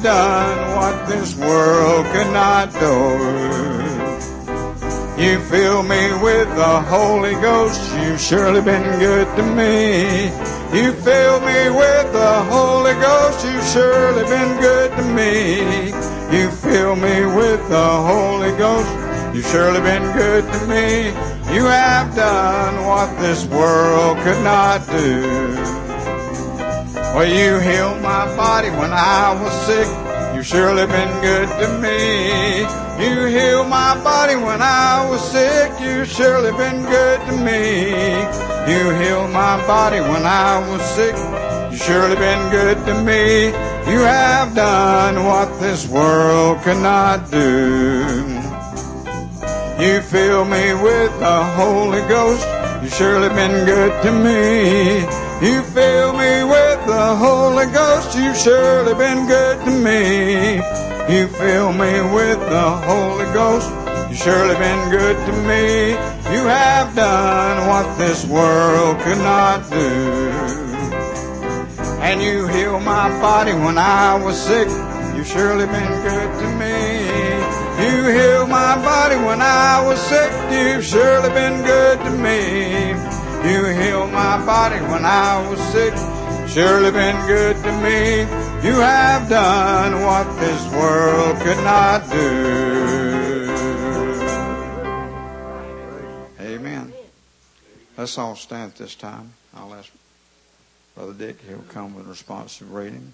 have done what this world could not do. You fill me with the Holy Ghost. You've surely been good to me. You fill me with the Holy Ghost. You've surely been good to me. You fill me with the Holy Ghost. You've surely been good to me. You have done what this world could not do. Well, you healed my body when I was sick. You've surely been good to me. You healed my body when I was sick. You've surely been good to me. You healed my body when I was sick. You've surely been good to me. You have done what this world could not do. You fill me with the Holy Ghost. You've surely been good to me. You fill me with the Holy Ghost. You've surely been good to me. You fill me with the Holy Ghost. You've surely been good to me. You have done what this world could not do. And you healed my body when I was sick. You've surely been good to me. You healed my body when I was sick. You've surely been good to me. You healed my body when I was sick. Surely been good to me. You have done what this world could not do. Amen. Let's all stand at this time. I'll ask Brother Dick. He'll come with responsive reading.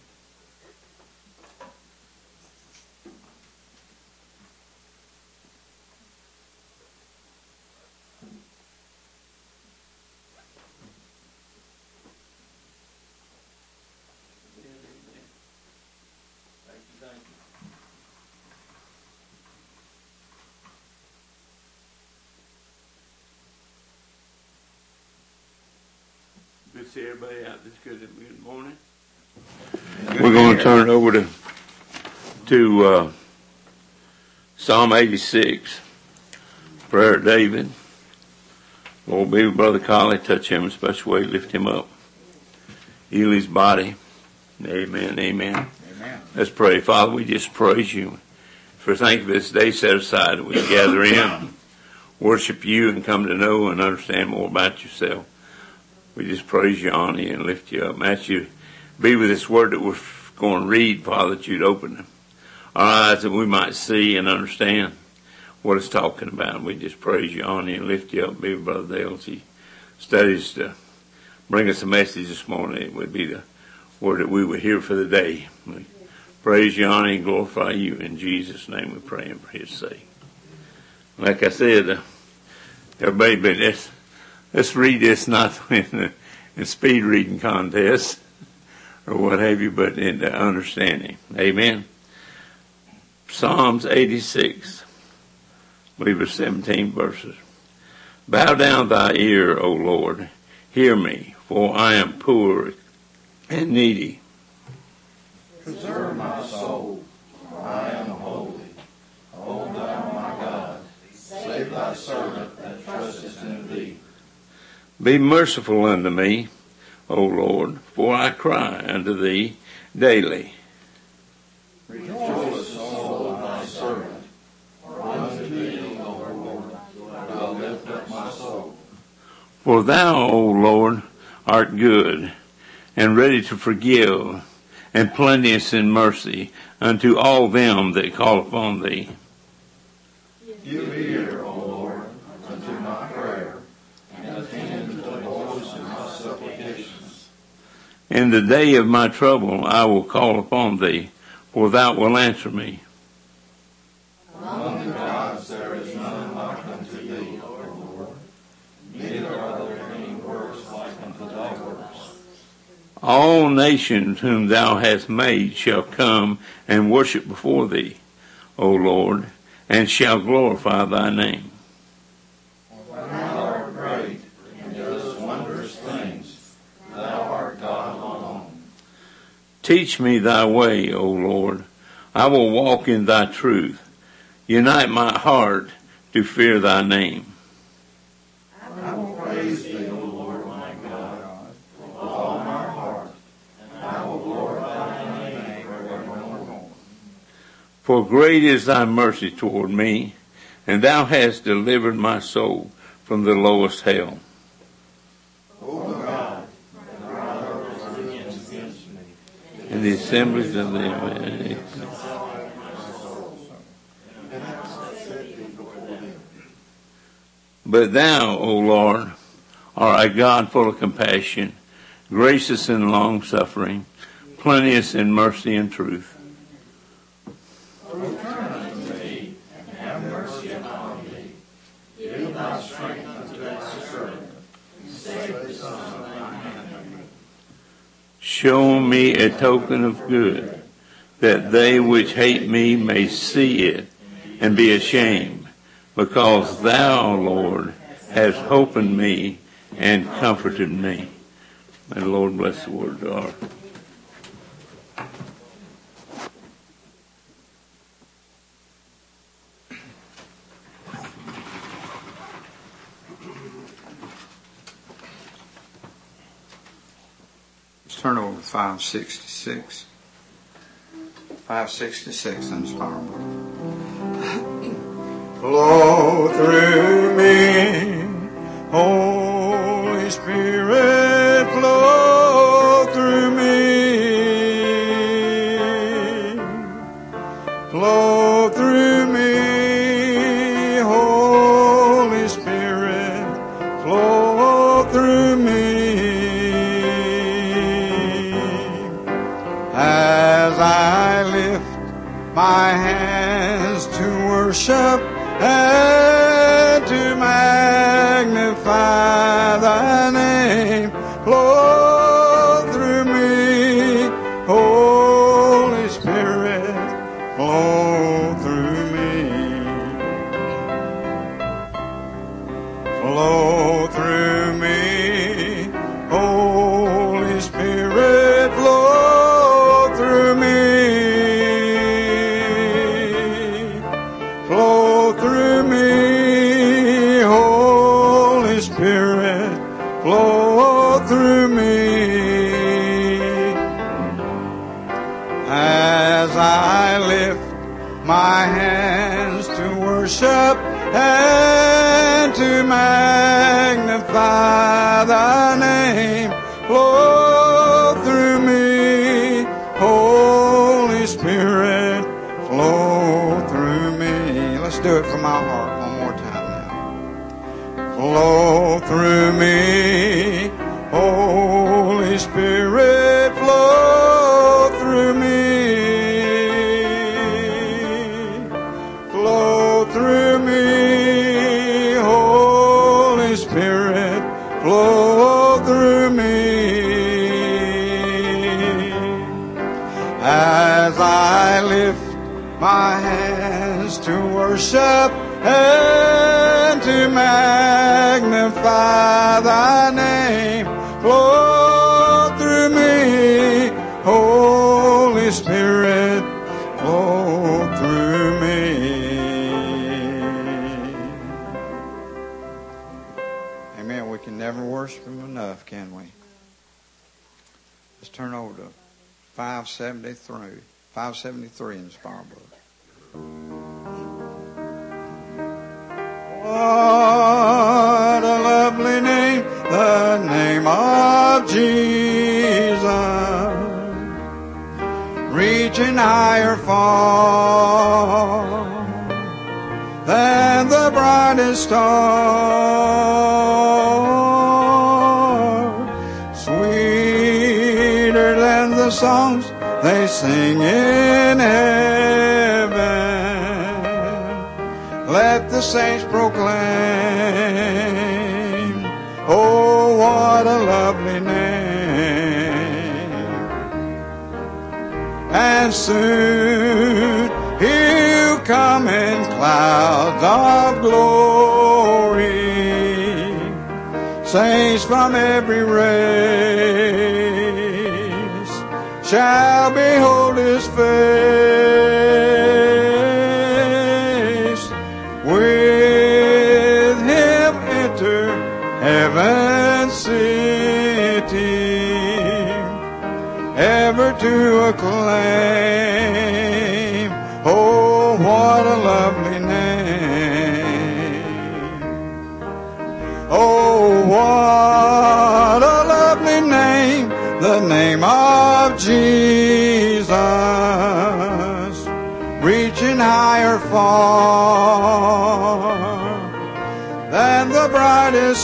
Good to see everybody out this good morning. We're going to turn it over to Psalm 86, prayer of David. Lord, be with Brother Collie, touch him in a special way, lift him up, heal his body. Amen, amen. Amen. Let's pray. Father, we just praise you for thank you for this day set aside that we gather in, worship you, and come to know and understand more about yourself. We just praise you, honor you, and lift you up. And ask you to be with this word that we're going to read, Father, that you'd open our eyes that we might see and understand what it's talking about. We just praise you, honor you, and lift you up. Be with Brother Dale as he studies to bring us a message this morning. It would be the word that we would hear for the day. We praise you, honor you, and glorify you. In Jesus' name we pray and for his sake. Like I said, everybody been this. Let's read this not in speed reading contest or what have you, but in the understanding. Amen. Psalms 86, I believe it's 17 verses. Bow down thy ear, O Lord, hear me, for I am poor and needy. Preserve my soul, for I am holy. O thou my God, save thy servant that trusteth in thee. Be merciful unto me, O Lord, for I cry unto thee daily. Rejoice, soul of thy servant, for unto thee, O Lord, will I lift up my soul. For thou, O Lord, art good, and ready to forgive, and plenteous in mercy unto all them that call upon thee. Give ear, O Lord, unto my prayer, and attend to the voice of my supplications. In the day of my trouble I will call upon thee, for thou wilt answer me. Among the gods there is none like unto thee, O Lord, neither are there any works like unto thy works. All nations whom thou hast made shall come and worship before thee, O Lord, and shall glorify thy name. Thou art great, and doest wondrous things. Thou art God alone. Teach me thy way, O Lord. I will walk in thy truth. Unite my heart to fear thy name. I will praise thee, O Lord my God, with all my heart, and I will glorify thy name forevermore. For great is thy mercy toward me, and thou hast delivered my soul from the lowest hell. O God, there are those against me, And the assemblies of the But thou, O Lord, art a God full of compassion, gracious in long-suffering, plenteous in mercy and truth. return unto me, and have mercy upon me. Give thy strength unto thy servant, and save the son of thine handmaid. Show me a token of good, that they which hate me may see it and be ashamed, because thou, Lord, hast opened me and comforted me. May the Lord bless the word to our. Let's turn over to 566. 566 in the Star Book. Flow through me, Holy Spirit, flow through me. Flow through me, Holy Spirit, flow through me. As I lift my hands to worship and to magnify thy name, flow through me, Holy Spirit, flow through me. Flow through me, Holy Spirit, flow through me. Flow through me, Holy Spirit, flow through me. As I lift my hands to worship and to magnify thy name, flow through me, Holy Spirit, flow through me. Let's do it from my heart one more time now. Flow through me, Holy Spirit, flow through me. Flow through me, Holy Spirit, flow through me. As I lift my hands to worship and to magnify thy name, flow through me, Holy Spirit, flow through me. Amen. We can never worship him enough, can we? Let's turn over to 573 in the Star Book. What a lovely name, the name of Jesus, reaching higher far than the brightest star, sweeter than the songs they sing in heaven. Let the saints proclaim, oh, what a lovely name. And soon he'll come in clouds of glory, saints from every race shall behold his face. With him enter heaven's city, ever to acclaim, oh, reaching higher far than the brightest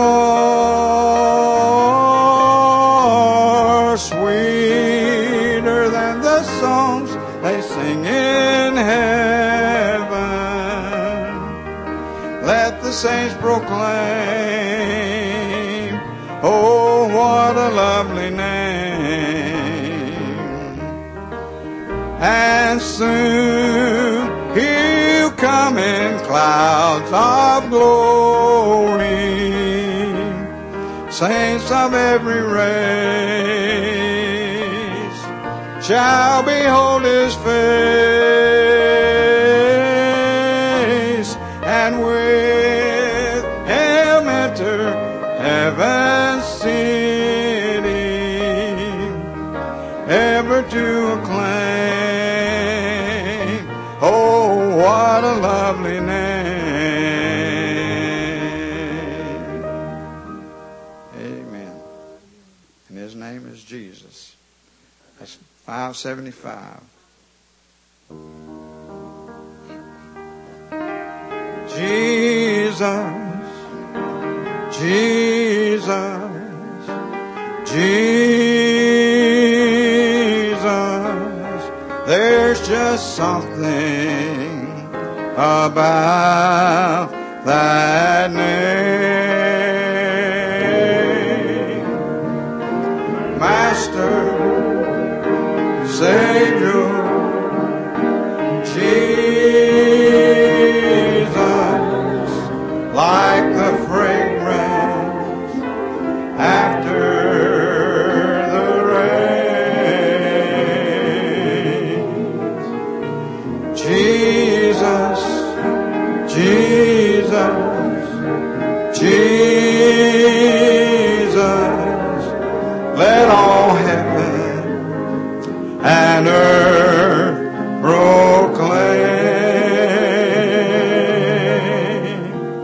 star, sweeter than the songs they sing in heaven. Let the saints proclaim, oh, what a lovely name. And soon He'll come in clouds of glory. Saints of every race shall behold His face, and with Him enter heaven's city, ever to acclaim, oh, what a lovely name. Amen. And His name is Jesus. That's 575. Jesus, Jesus, Jesus, there's just something about that name. Master, Savior, Jesus, like the fragrance after the rain. Jesus, Jesus, Jesus, let all heaven and earth proclaim.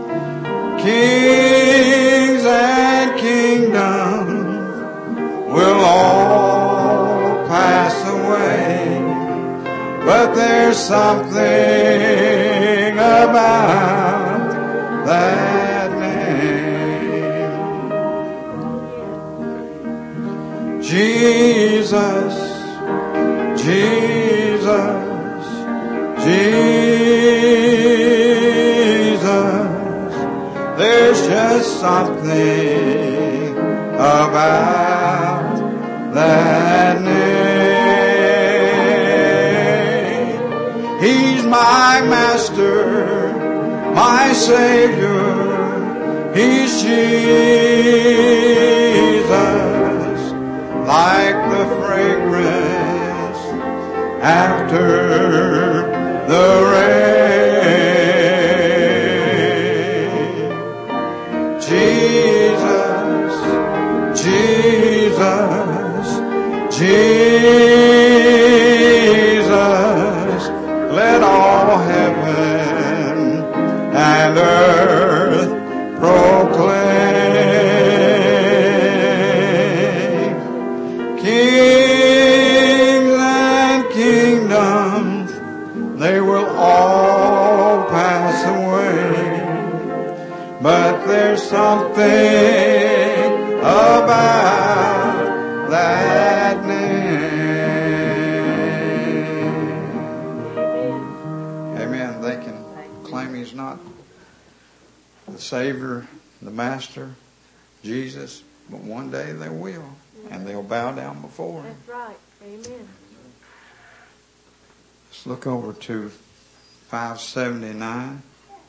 Kings and kingdoms will all pass away, but there's something about that name. Jesus, Jesus, Jesus, there's just something about that name. He's my master, my Savior, He's Jesus, like the fragrance after the rain. Jesus, Jesus, Jesus, let all heaven and earth proclaim. Kings and kingdoms, they will all pass away, but there's something about that name. Amen. They can claim He's not the Savior, the Master, Jesus, but one day they will, and they'll bow down before Him. That's right. Amen. Let's look over to 579.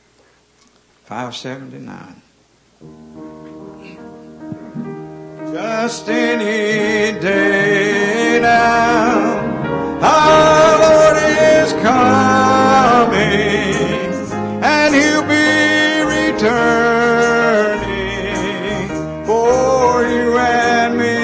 579. Just any day now, our Lord is coming, and He'll be returning for you and me.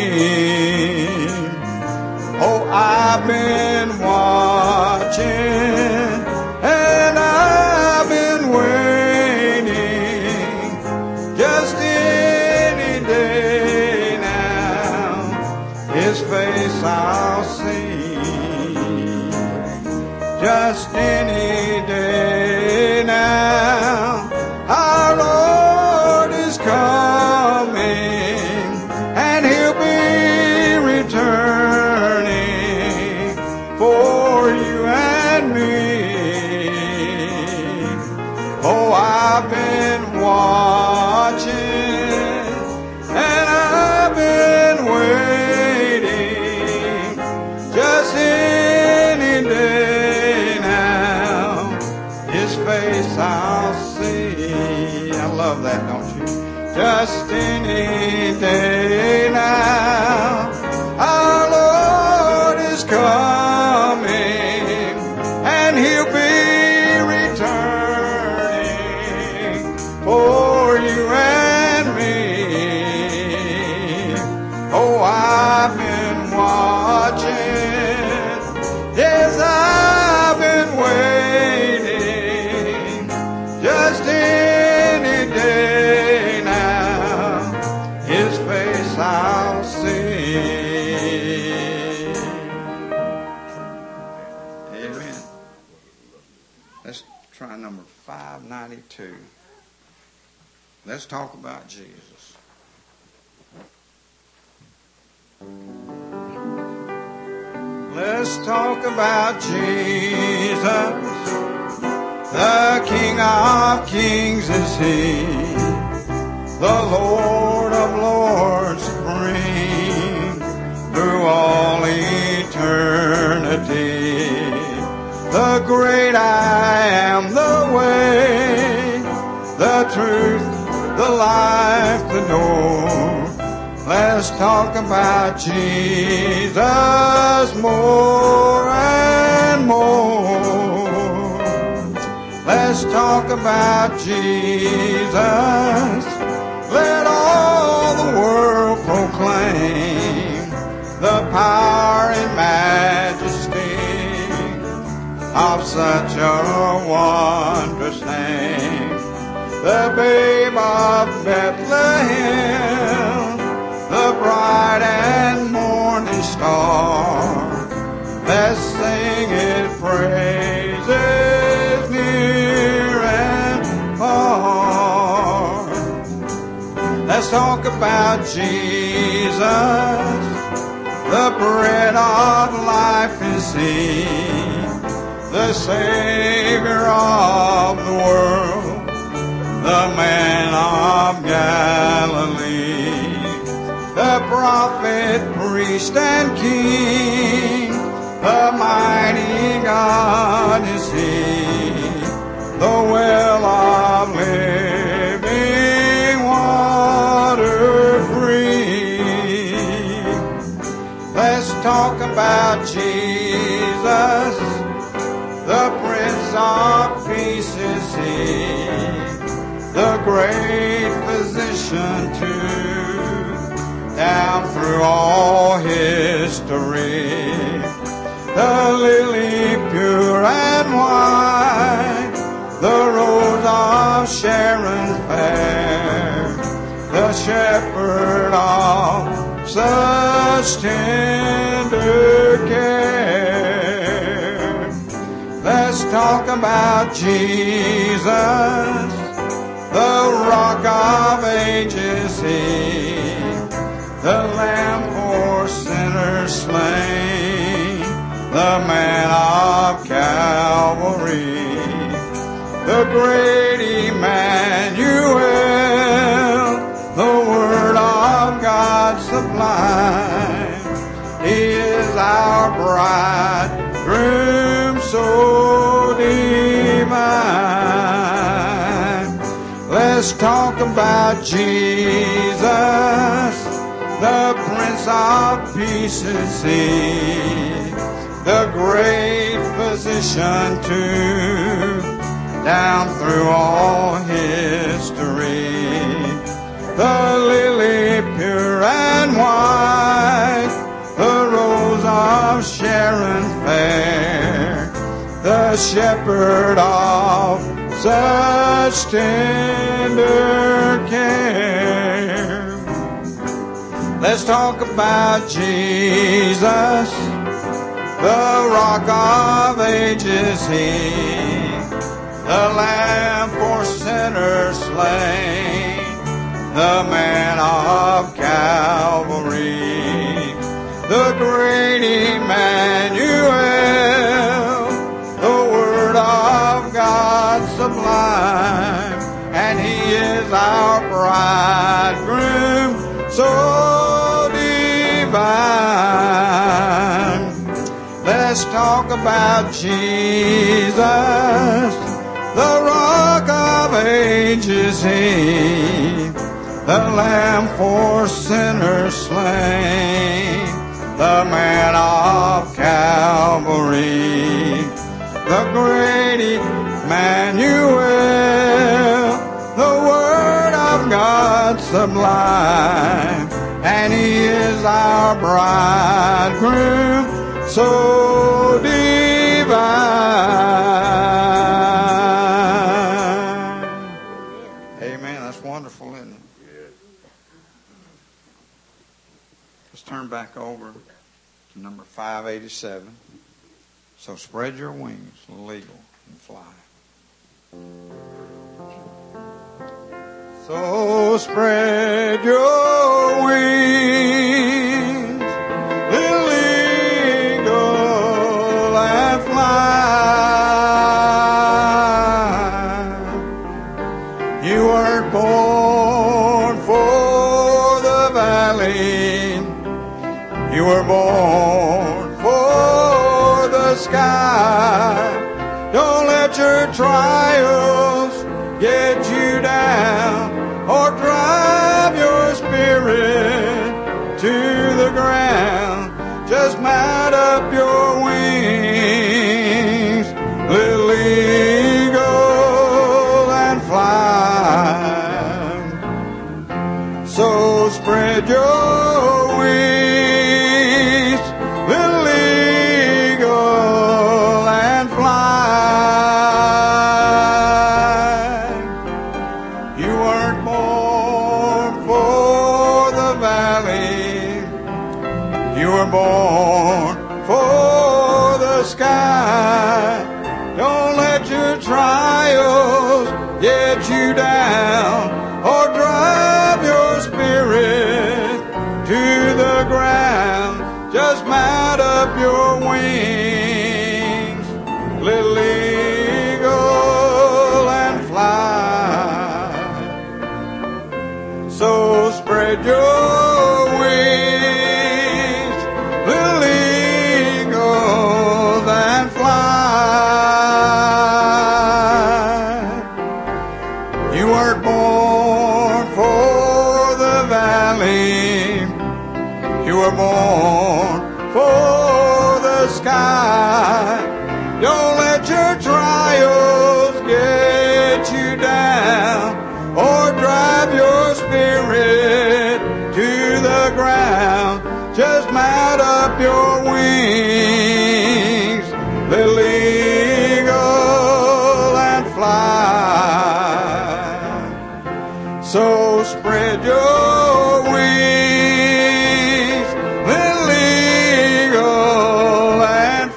Oh, I've been watching, and I've been waiting, just any day now, His face I'll see. just any day now. Our Lord is coming, and He'll be returning for you and me. Oh, I've been watching, and I've been waiting, just any day now. His face I'll see. I love that, don't you? Just any day now. Our Lord is coming, and He'll be returning for you and me. Oh, I've been watching. Yes, I've been waiting, just any day now. His face I'll see. Amen. Let's try number 592. Let's talk about Jesus. Let's talk about Jesus. The King of Kings is He, the Lord of Lords supreme, through all eternity. The great I am, the way, the truth, the life, the door. Let's talk about Jesus more and more. Let's talk about Jesus. Let all the world proclaim the power and majesty of such a wondrous name. The babe of Bethlehem, the bright and morning star. Let's sing His praises near and far. Let's talk about Jesus. The bread of life is He, the Savior of the world, the man of Galilee. The prophet, priest, and king, the mighty God is He, the well of living water free. Let's talk about Jesus, the Prince of Peace is He, the great physician too, down through all history. The lily pure and white, the rose of Sharon fair, the shepherd of such tender care. Let's talk about Jesus, the rock of ages He, the Lamb for sinners slain, the man of Calvary, the great Emmanuel, the Word of God sublime. He is our bridegroom so divine. Let's talk about Jesus, the Prince of Peace is He, the great physician too, down through all history. The lily pure and white, the rose of Sharon fair, the shepherd of such tender care. Let's talk about Jesus, the rock of ages. age is He, the Lamb for sinners slain, the Man of Calvary, the great Emmanuel, the Word of God sublime, and He is our bridegroom, so divine. Let's talk about Jesus, the Rock of Ages He, the Lamb for sinners slain, the Man of Calvary, the great Emmanuel, the Word of God sublime, and He is our bridegroom, so divine. Amen. That's wonderful, isn't it? Let's turn back over to number 587. So spread your wings, legal, and fly. So spread your wings, little eagle, and fly. You weren't born for the valley, you were born for the sky. Don't let your trials get you down or drive your spirit to the ground. Just mount up your wings, little eagle, and fly. So spread your wings, little eagle, and fly. You weren't born for the valley, you were born for the sky. Don't let your trials get you down or drive your spirit to the ground. Just mount up your wings, little eagle, and fly. So spread your wings, little eagles, and fly. You weren't born for the valley, you were born for the sky. Don't let your trials get you down or drive your spirit to the ground. Just mount up your wings, little eagle, and fly. So spread your wings, little eagle, and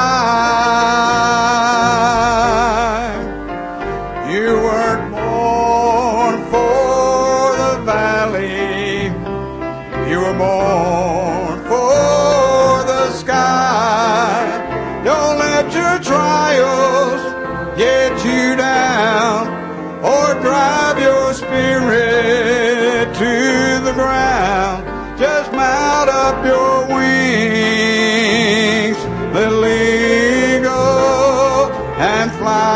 fly. You weren't born for the valley, you were born for the sky. Don't let your trials get you down or drive your spirit to the ground. Just mount up your wings, little eagle, and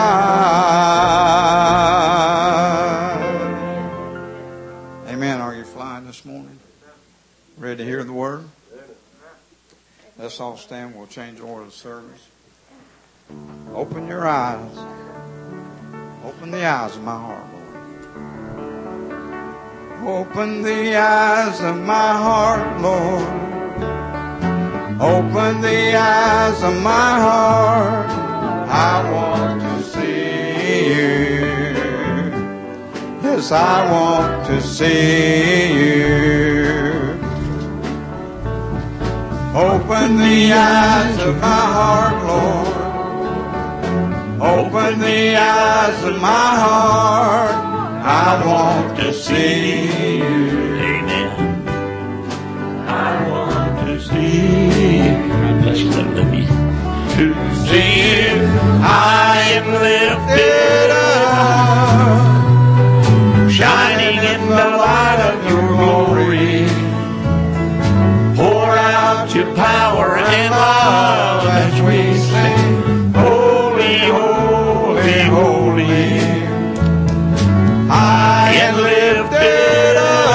fly. Amen. Are you flying this morning? Ready to hear the word? Let's all stand. We'll change the order of the service. Open your eyes. Open the eyes of my heart, Lord. Open the eyes of my heart, Lord. Open the eyes of my heart. I want to see you. Yes, I want to see you. Open the eyes of my heart, Lord. open the eyes of my heart. I want to see you. Amen. I want to see you. God bless you. Let me to see you. I am lifted up, shining in the light of your glory. Pour out your power and love as we sing, holy, holy, holy. I am lifted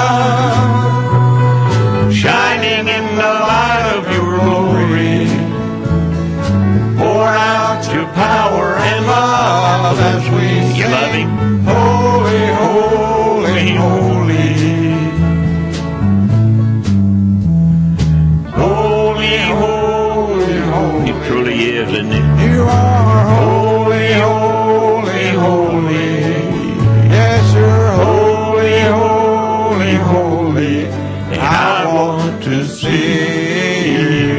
up, shining in the light of your glory. Pour out your power and love as we sing. You love him? Holy, holy, holy. Holy, holy, holy. He truly is, isn't he? You are holy, holy, holy. Yes, you're holy, holy, holy. And I want to see you.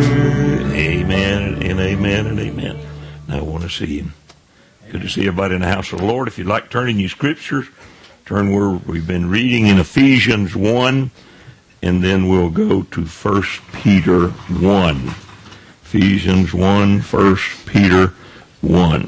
Amen and amen and amen. I want to see him. Good to see everybody in the house of the Lord. If you'd like to turn in your scriptures, turn where we've been reading in Ephesians 1, and then we'll go to 1 Peter 1. Ephesians 1, 1 Peter 1.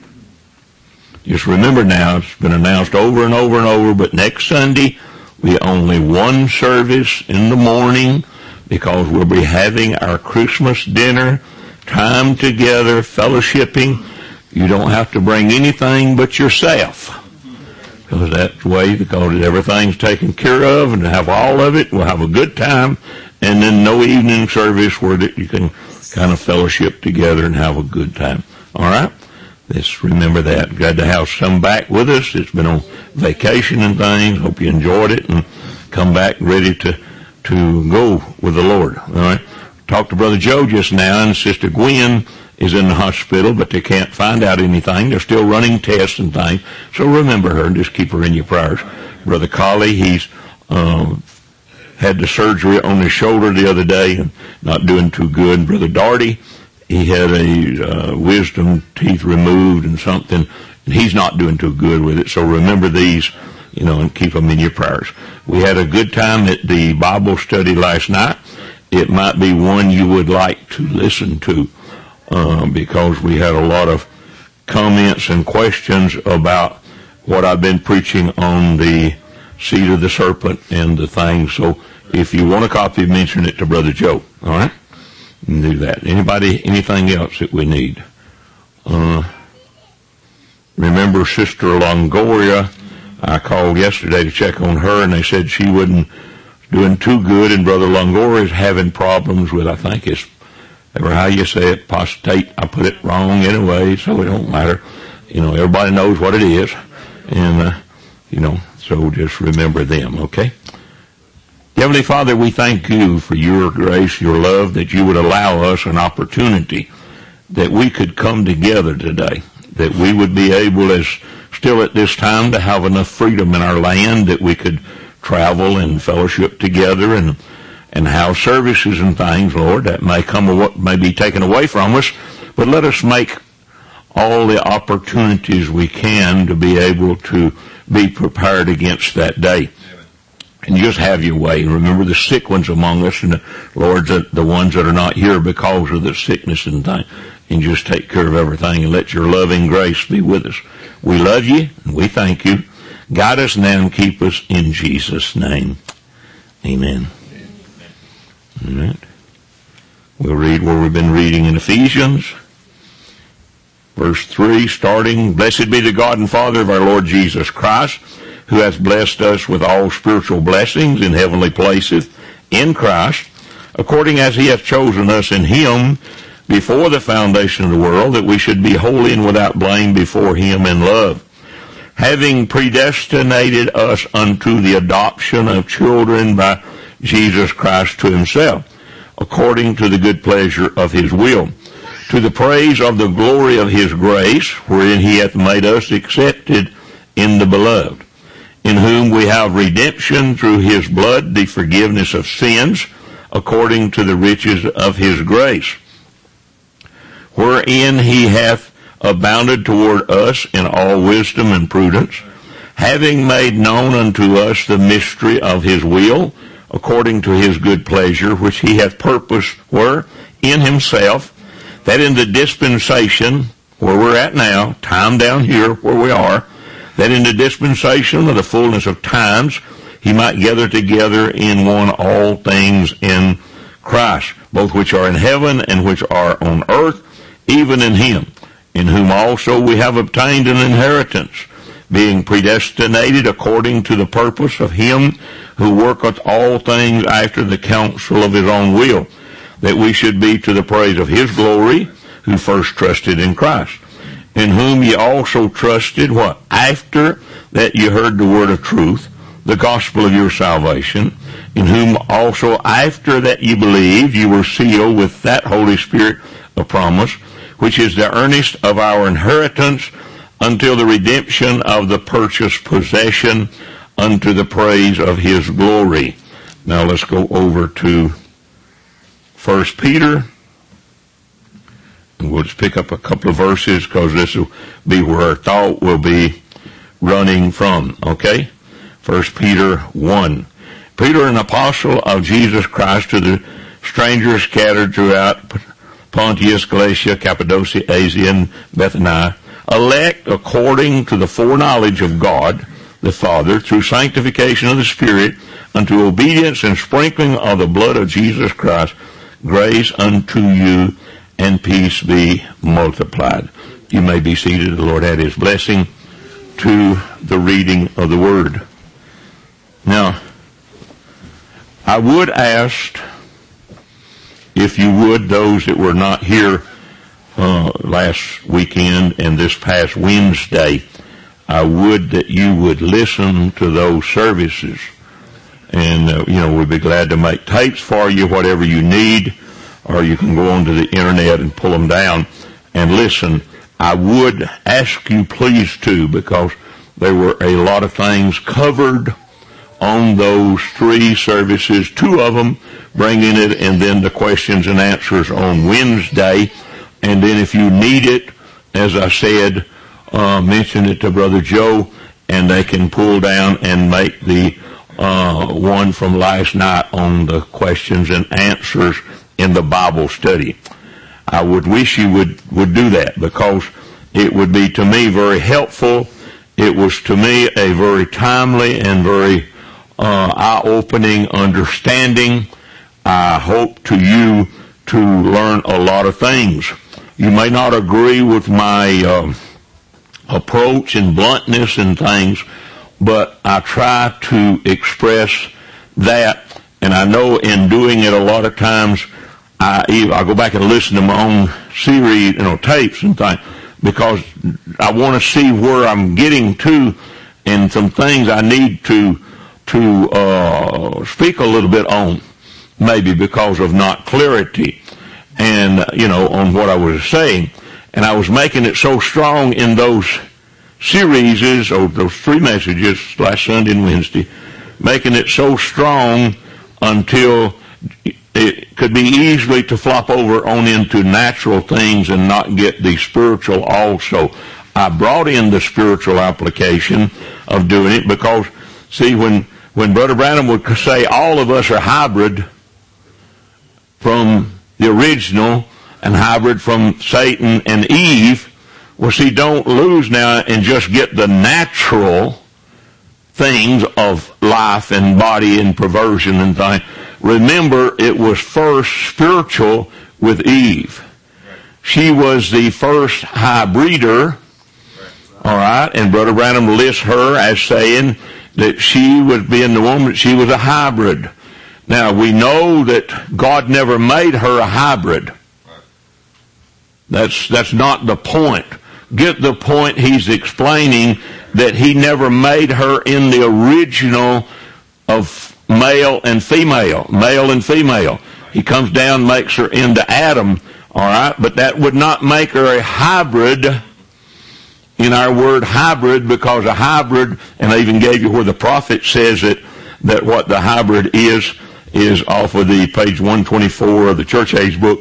Just remember now, it's been announced over and over and over, but next Sunday, we only one service in the morning because we'll be having our Christmas dinner, time together, fellowshipping. You don't have to bring anything but yourself. Because that's the way, because everything's taken care of and have all of it. We'll have a good time. And then no evening service where you can kind of fellowship together and have a good time. All right? Let's remember that. Glad to have some back with us. It's been on vacation and things. Hope you enjoyed it and come back ready to go with the Lord. All right? Talked to Brother Joe just now, and Sister Gwen is in the hospital, but they can't find out anything. They're still running tests and things. So remember her and just keep her in your prayers. Brother Colley, he's had the surgery on his shoulder the other day and not doing too good. Brother Darty, he had a wisdom teeth removed and something, and he's not doing too good with it. So remember these, and keep them in your prayers. We had a good time at the Bible study last night. It might be one you would like to listen to, because we had a lot of comments and questions about what I've been preaching on the seed of the serpent and the things. So if you want a copy, mention it to Brother Joe. All right? And do that. Anybody, anything else that we need? Remember Sister Longoria? I called yesterday to check on her, and they said she wasn't doing too good, and Brother Longoria is having problems with, I think it's, or how you say it, prostate. I put it wrong anyway, so it don't matter. Everybody knows what it is. And, so just remember them, okay? Heavenly Father, we thank you for your grace, your love, that you would allow us an opportunity that we could come together today, that we would be able, as still at this time, to have enough freedom in our land that we could travel and fellowship together and have services and things, Lord, that may be taken away from us, but let us make all the opportunities we can to be able to be prepared against that day. And just have your way. Remember the sick ones among us, and Lord, the ones that are not here because of the sickness and things, and just take care of everything and let your loving grace be with us. We love you and we thank you. Guide us now and keep us in Jesus' name. Amen. All right. We'll read where we've been reading in Ephesians. Verse 3, starting, Blessed be the God and Father of our Lord Jesus Christ, who hath blessed us with all spiritual blessings in heavenly places in Christ, according as he hath chosen us in him before the foundation of the world, that we should be holy and without blame before him in love, having predestinated us unto the adoption of children by Jesus Christ to himself, according to the good pleasure of his will, to the praise of the glory of his grace, wherein he hath made us accepted in the beloved, in whom we have redemption through his blood, the forgiveness of sins, according to the riches of his grace, wherein he hath abounded toward us in all wisdom and prudence, having made known unto us the mystery of his will, according to his good pleasure, which he hath purposed were in himself, that in the dispensation where we're at now, time down here where we are, that in the dispensation of the fullness of times he might gather together in one all things in Christ, both which are in heaven and which are on earth, even in him, in whom also we have obtained an inheritance, being predestinated according to the purpose of him who worketh all things after the counsel of his own will, that we should be to the praise of his glory, who first trusted in Christ, in whom ye also trusted, what? After that ye heard the word of truth, the gospel of your salvation, in whom also after that ye believed, ye were sealed with that Holy Spirit of promise, which is the earnest of our inheritance until the redemption of the purchased possession unto the praise of his glory. Now let's go over to 1 Peter. And we'll just pick up a couple of verses because this will be where our thought will be running from. Okay? 1 Peter 1. Peter, an apostle of Jesus Christ, to the strangers scattered throughout Pontus, Galatia, Cappadocia, Asia, and Bithynia, elect according to the foreknowledge of God the Father, through sanctification of the Spirit, unto obedience and sprinkling of the blood of Jesus Christ, grace unto you and peace be multiplied. You may be seated. The Lord add his blessing to the reading of the word. Now, I would ask, if you would, those that were not here last weekend and this past Wednesday, I would that you would listen to those services. And, we'd be glad to make tapes for you, whatever you need, or you can go onto the internet and pull them down and listen. I would ask you please to, because there were a lot of things covered on those three services, two of them bringing it, and then the questions and answers on Wednesday. And then if you need it, as I said, mention it to Brother Joe, and they can pull down and make the one from last night on the questions and answers in the Bible study. I would wish you would do that, because it would be to me very helpful. It was to me a very timely and very eye-opening understanding. I hope to you to learn a lot of things. You may not agree with my approach and bluntness and things, but I try to express that, and I know in doing it a lot of times I go back and listen to my own series, tapes and things, because I want to see where I'm getting to, and some things I need to speak a little bit on, maybe because of not clarity, and on what I was saying. And I was making it so strong in those series, or those three messages last Sunday and Wednesday, making it so strong until it could be easily to flop over on into natural things and not get the spiritual also. I brought in the spiritual application of doing it because, see, when Brother Branham would say all of us are hybrid from the original and hybrid from Satan and Eve, well, see, don't lose now and just get the natural things of life and body and perversion and things. Remember, it was first spiritual with Eve. She was the first hybrider, all right, and Brother Branham lists her as saying that she was being the woman, she was a hybrid. Now, we know that God never made her a hybrid. That's not the point. Get the point. He's explaining that he never made her in the original of male and female. He comes down, makes her into Adam, all right, but that would not make her a hybrid in our word hybrid, because a hybrid, and I even gave you where the prophet says that what the hybrid is off of the page 124 of the Church Age book,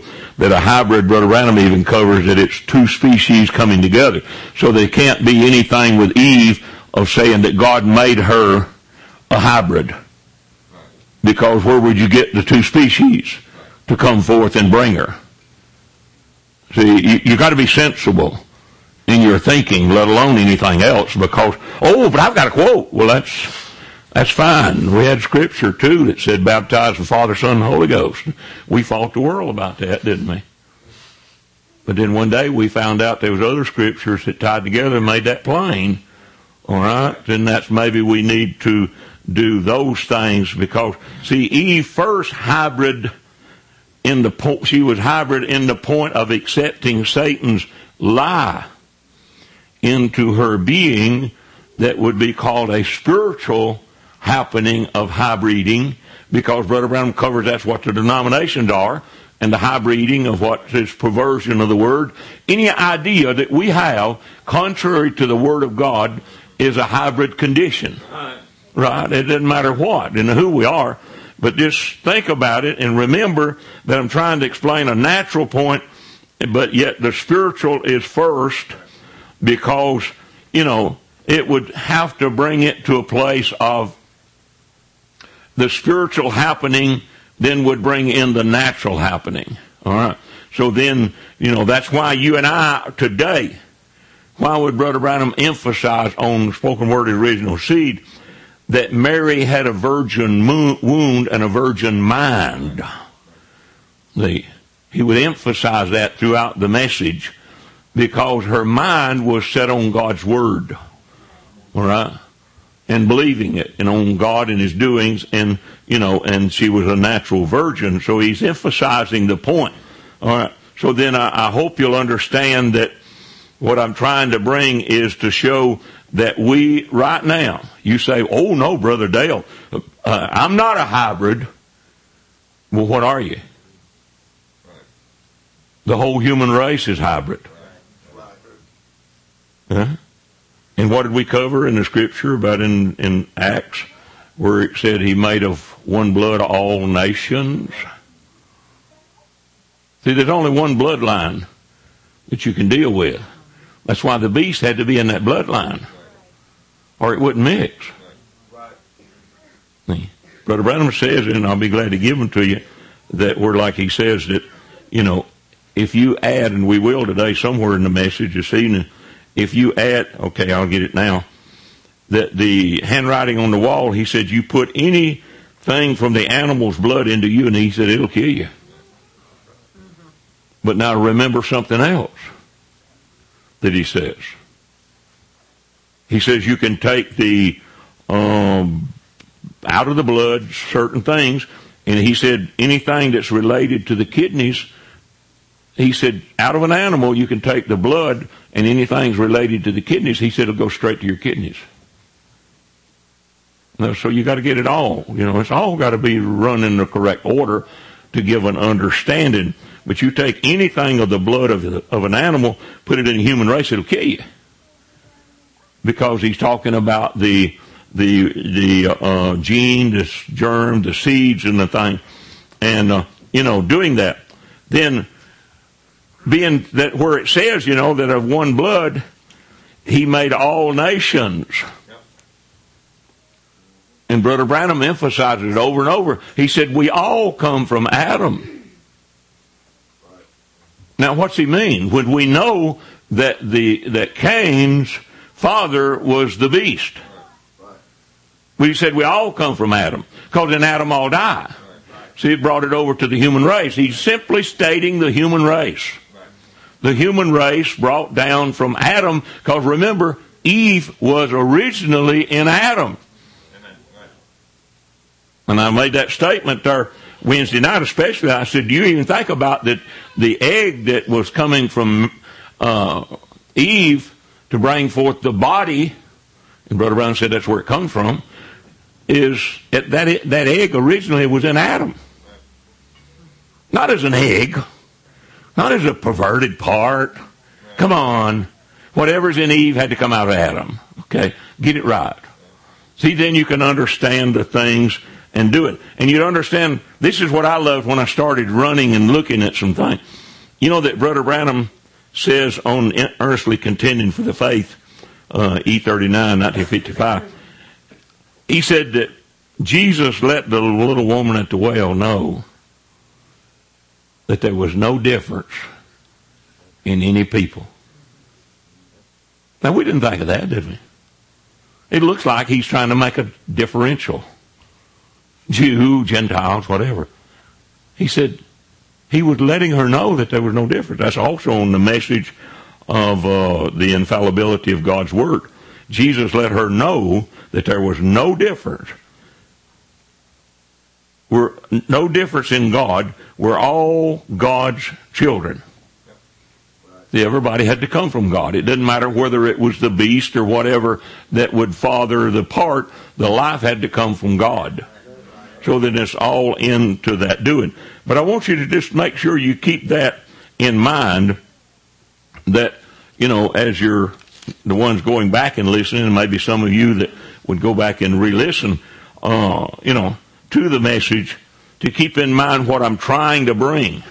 that a hybrid, Brother Branham even covers that it's two species coming together. So there can't be anything with Eve of saying that God made her a hybrid. Because where would you get the two species to come forth and bring her? See, you got to be sensible in your thinking, let alone anything else, because, but I've got a quote. Well, that's fine. We had scripture too that said baptize the Father, Son, and Holy Ghost. We fought the world about that, didn't we? But then one day we found out there was other scriptures that tied together and made that plain. All right? Then that's maybe we need to do those things, because see, Eve first hybrid she was hybrid in the point of accepting Satan's lie into her being. That would be called a spiritual happening of hybriding, because Brother Branham covers that's what the denominations are, and the hybriding of what is perversion of the word. Any idea that we have contrary to the word of God is a hybrid condition. Right? It doesn't matter what and who we are, but just think about it and remember that I'm trying to explain a natural point, but yet the spiritual is first, because, it would have to bring it to a place of the spiritual happening then would bring in the natural happening. All right. So then, that's why you and I today, why would Brother Branham emphasize on the spoken word original seed that Mary had a virgin wound and a virgin mind? He would emphasize that throughout the message, because her mind was set on God's word. All right? And believing it, and on God and his doings, and, and she was a natural virgin. So he's emphasizing the point. All right. So then I hope you'll understand that what I'm trying to bring is to show that we, right now, you say, oh no, Brother Dale, I'm not a hybrid. Well, what are you? The whole human race is hybrid. Huh? And what did we cover in the scripture about in Acts, where it said he made of one blood all nations? See, there's only one bloodline that you can deal with. That's why the beast had to be in that bloodline, or it wouldn't mix. Brother Branham says, and I'll be glad to give them to you, that we're like he says that, if you add, and we will today somewhere in the message this evening, if you add, okay, I'll get it now, that the handwriting on the wall, he said, you put anything from the animal's blood into you, and he said, it'll kill you. But now remember something else that he says. He says you can take the, out of the blood, certain things, and he said anything that's related to the kidneys, he said, out of an animal, you can take the blood, and anything's related to the kidneys, he said, it'll go straight to your kidneys. Now, so you got to get it all. It's all got to be run in the correct order to give an understanding. But you take anything of the blood of an animal, put it in the human race, it'll kill you. Because he's talking about the gene, the germ, the seeds, and the thing. And, doing that. Then, being that where it says, that of one blood, he made all nations. Yep. And Brother Branham emphasizes it over and over. He said, we all come from Adam. Right. Now, what's he mean? When we know that that Cain's father was the beast. Right. We said we all come from Adam, because in Adam all die. Right. See, it brought it over to the human race. He's simply stating the human race. The human race brought down from Adam, because remember, Eve was originally in Adam. And I made that statement there Wednesday night especially. I said, do you even think about that the egg that was coming from Eve to bring forth the body, and Brother Brown said that's where it comes from, is that egg originally was in Adam. Not as an egg. Not as a perverted part. Come on. Whatever's in Eve had to come out of Adam. Okay? Get it right. See, then you can understand the things and do it. And you'd understand, this is what I loved when I started running and looking at some things. You know that Brother Branham says on Earnestly Contending for the Faith, E39, 1955, he said that Jesus let the little woman at the well know that there was no difference in any people. Now, we didn't think of that, did we? It looks like he's trying to make a differential. Jew, Gentiles, whatever. He said he was letting her know that there was no difference. That's also on the message of the infallibility of God's Word. Jesus let her know that there was no difference. We're no difference in God. We're all God's children. Everybody had to come from God. It didn't matter whether it was the beast or whatever that would father the part. The life had to come from God. So that it's all into that doing. But I want you to just make sure you keep that in mind, that, you know, as you're the ones going back and listening, and maybe some of you that would go back and re-listen, you know, to the message, to keep in mind what I'm trying to bring.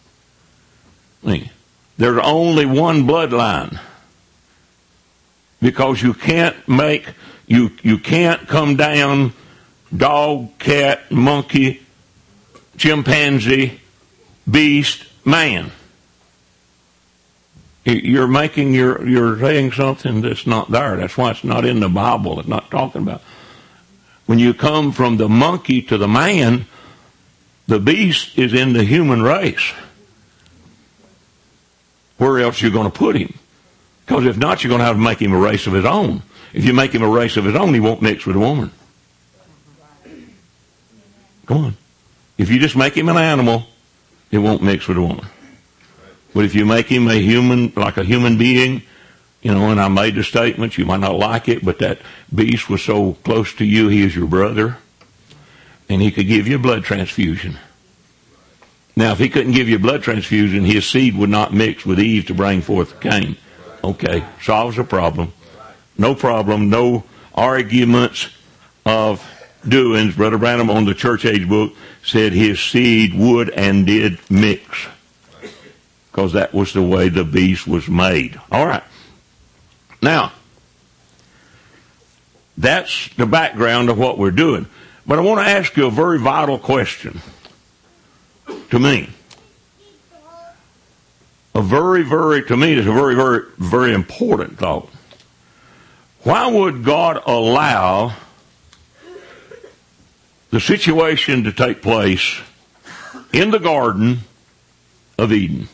There's only one bloodline. Because you can't you can't come down dog, cat, monkey, chimpanzee, beast, man. You're saying something that's not there. That's why it's not in the Bible. It's not talking about. When you come from the monkey to the man, the beast is in the human race. Where else are you going to put him? Because if not, you're going to have to make him a race of his own. If you make him a race of his own, he won't mix with a woman. Come on. If you just make him an animal, it won't mix with a woman. But if you make him a human, like a human being, you know, and I made the statement, you might not like it, but that beast was so close to you, he is your brother, and he could give you a blood transfusion. Now, if he couldn't give you a blood transfusion, his seed would not mix with Eve to bring forth Cain. Okay, solves the problem. No problem, no arguments of doings. Brother Branham on the Church Age book said his seed would and did mix. Because that was the way the beast was made. All right. Now, that's the background of what we're doing. But I want to ask you a very vital question to me. To me, it's a very, very, very important thought. Why would God allow the situation to take place in the Garden of Eden?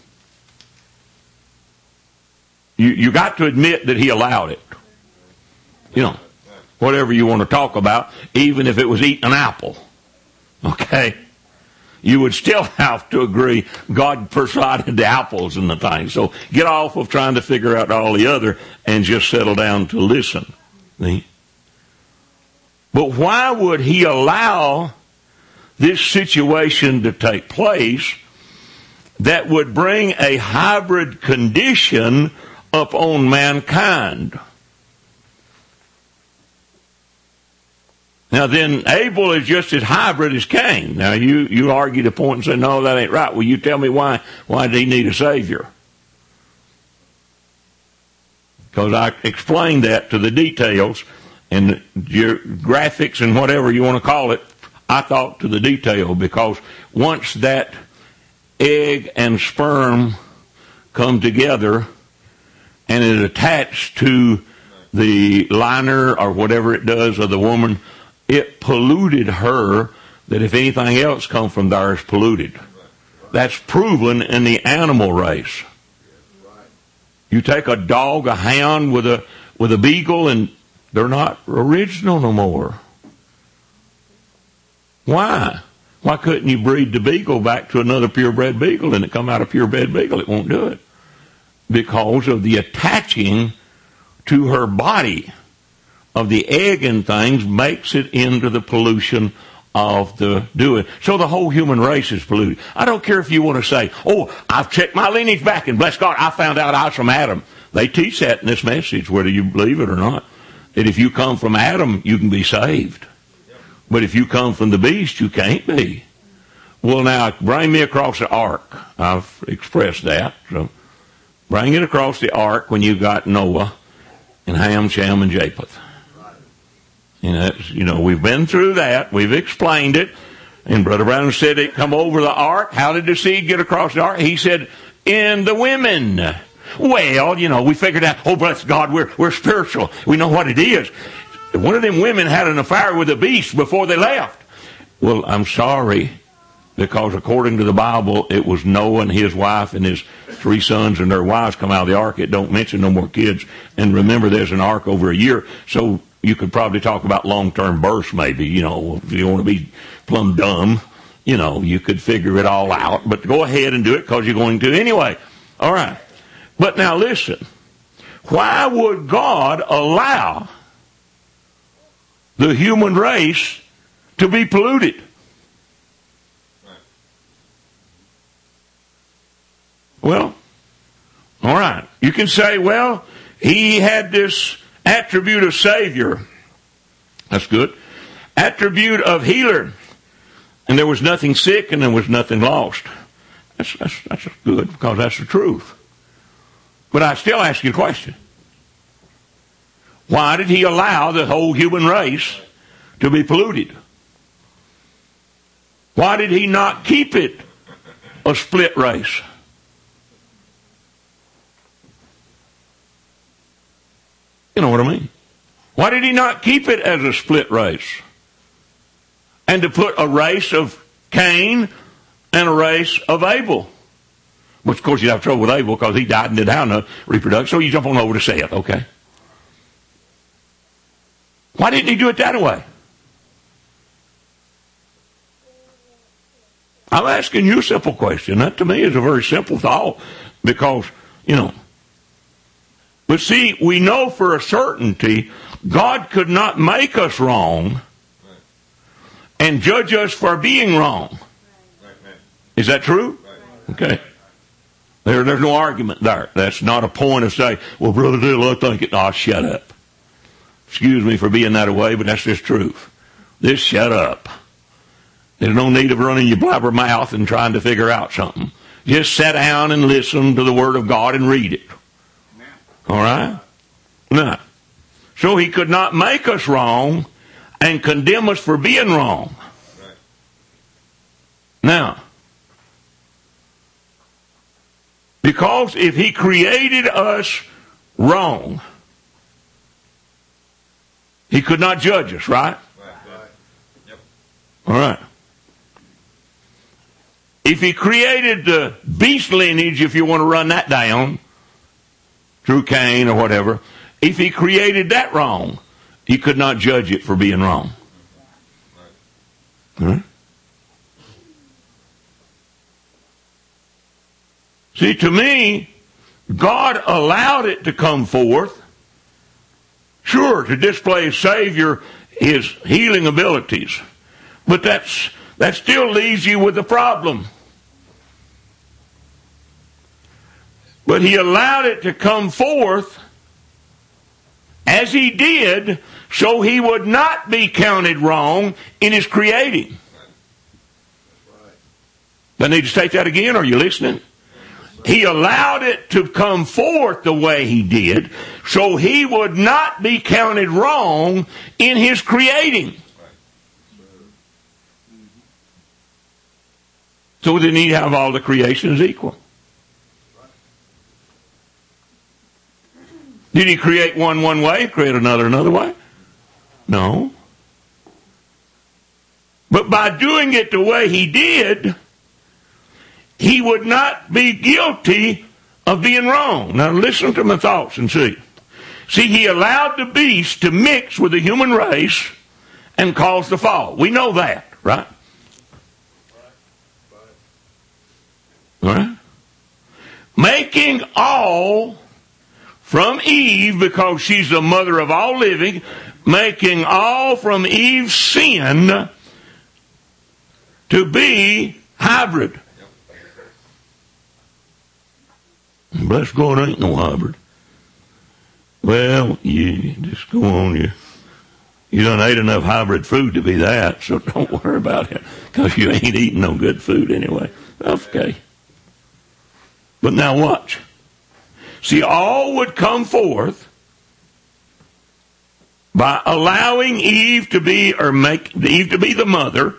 You got to admit that he allowed it. You know, whatever you want to talk about, even if it was eating an apple. Okay? You would still have to agree God presided the apples and the thing. So get off of trying to figure out all the other and just settle down to listen. See? But why would he allow this situation to take place that would bring a hybrid condition upon mankind? Now then, Abel is just as hybrid as Cain. Now you argue the point and say, no, that ain't right. Well, you tell me why did he need a Savior? Because I explained that to the details and your graphics and whatever you want to call it, I thought to the detail, because once that egg and sperm come together and it attached to the liner or whatever it does of the woman, it polluted her, that if anything else come from there is polluted. That's proven in the animal race. You take a dog, a hound with a beagle, and they're not original no more. Why? Why couldn't you breed the beagle back to another purebred beagle and it come out a purebred beagle? It won't do it. Because of the attaching to her body of the egg and things makes it into the pollution of the doing. So the whole human race is polluted. I don't care if you want to say, oh, I've checked my lineage back and bless God, I found out I was from Adam. They teach that in this message, whether you believe it or not. That if you come from Adam, you can be saved. But if you come from the beast, you can't be. well, now, bring me across the ark. I've expressed that. So bring it across the ark when you got Noah and Ham, Shem, and Japheth. And we've been through that. We've explained it. And Brother Brown said it come over the ark. How did the seed get across the ark? He said, in the women. Well, we figured out, oh, bless God, we're spiritual. We know what it is. One of them women had an affair with a beast before they left. Well, I'm sorry, because according to the Bible, it was Noah and his wife and his 3 sons and their wives come out of the ark. It don't mention no more kids. And remember, there's an ark over a year, so you could probably talk about long-term births maybe. If you want to be plumb dumb, you could figure it all out. But go ahead and do it because you're going to anyway. All right. But now listen. Why would God allow the human race to be polluted? Well, all right. You can say, well, he had this attribute of Savior. That's good. Attribute of healer. And there was nothing sick and there was nothing lost. That's good because that's the truth. But I still ask you a question. Why did he allow the whole human race to be polluted? Why did he not keep it a split race? You know what I mean? Why did he not keep it as a split race? And to put a race of Cain and a race of Abel. Which, of course, you'd have trouble with Abel because he died and didn't have no reproduction. So you jump on over to Seth, okay? Why didn't he do it that way? I'm asking you a simple question. That to me is a very simple thought because, But see, we know for a certainty God could not make us wrong and judge us for being wrong. Is that true? Okay. There's no argument there. That's not a point of saying, well, Brother Dill, I think it. Oh, shut up. Excuse me for being that way, but that's just truth. Just shut up. There's no need of running your blabber mouth and trying to figure out something. Just sit down and listen to the Word of God and read it. All right? Now, so he could not make us wrong and condemn us for being wrong. Now, because if he created us wrong, he could not judge us, right? Yep. All right. If he created the beast lineage, if you want to run that down, through Cain or whatever, if he created that wrong, he could not judge it for being wrong. All right? See, to me, God allowed it to come forth, sure, to display his Savior, his healing abilities. But that still leaves you with a problem. But he allowed it to come forth as he did so he would not be counted wrong in his creating. Do I need to state that again? Are you listening? He allowed it to come forth the way he did so he would not be counted wrong in his creating. So then he'd have all the creations equal. Did he create one way, create another way? No. But by doing it the way he did, he would not be guilty of being wrong. Now listen to my thoughts and see. See, he allowed the beast to mix with the human race and cause the fall. We know that, right? All right? Making all from Eve, because she's the mother of all living, making all from Eve's sin to be hybrid. Bless God, ain't no hybrid. Well, you just go on. You done ate enough hybrid food to be that, so don't worry about it, because you ain't eating no good food anyway. Okay. But now watch. See, all would come forth by allowing Eve to be, or make Eve to be the mother,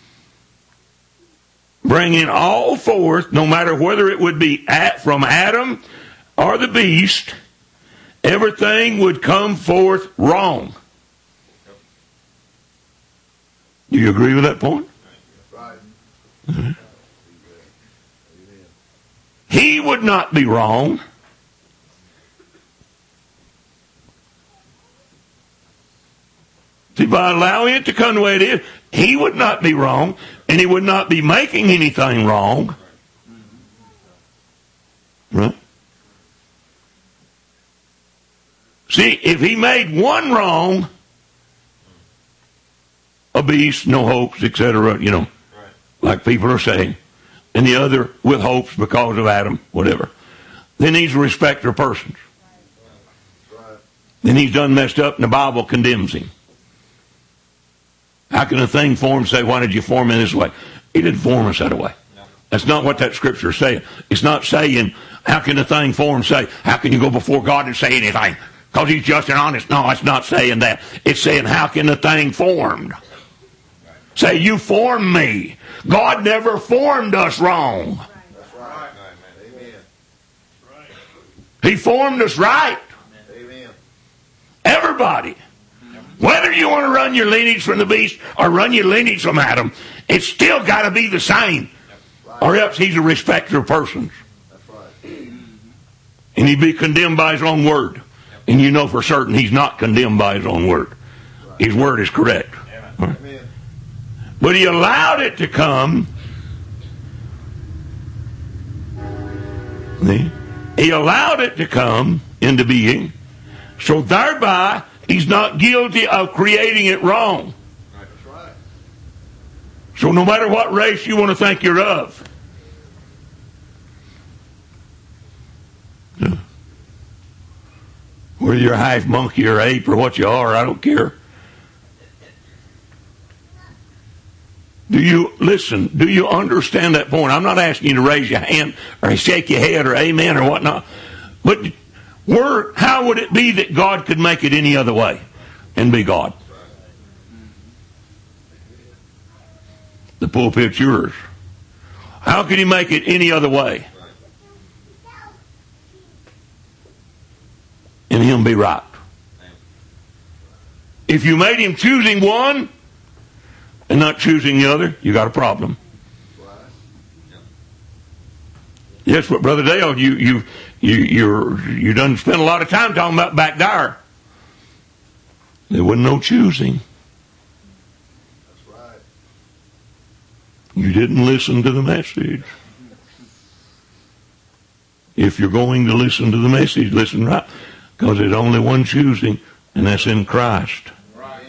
bringing all forth, no matter whether it would be from Adam or the beast, everything would come forth wrong. Do you agree with that point? Right. Mm-hmm. He would not be wrong. See, by allowing it to come the way it is, he would not be wrong, and he would not be making anything wrong. Right? See, if he made one wrong, a beast, no hopes, etc., like people are saying, and the other with hopes because of Adam, whatever, then he's a respecter of persons. Then he's done messed up, and the Bible condemns him. How can a thing formed say, why did you form it this way? He didn't form us that way. That's not what that scripture is saying. It's not saying, how can a thing formed say, how can you go before God and say anything? Because he's just and honest. No, it's not saying that. It's saying, how can a thing formed say, you formed me? God never formed us wrong. That's right. Amen. He formed us right. Amen. Everybody. Whether you want to run your lineage from the beast or run your lineage from Adam, it's still got to be the same. Or else he's a respecter of persons. That's right. And he'd be condemned by his own word. And you know for certain he's not condemned by his own word. His word is correct. Amen. But he allowed it to come. He allowed it to come into being. So thereby, he's not guilty of creating it wrong. That's right. So no matter what race you want to think you're of, whether you're half monkey or ape or what you are, I don't care. Do you listen? Do you understand that point? I'm not asking you to raise your hand or shake your head or amen or whatnot. But how would it be that God could make it any other way and be God? The pulpit's yours. How could he make it any other way? And him be right. If you made him choosing one and not choosing the other, you got a problem. Yes, but Brother Dale, you done spent a lot of time talking about back there. There wasn't no choosing. That's right. You didn't listen to the message. If you're going to listen to the message, listen right. Because there's only one choosing, and that's in Christ. Right.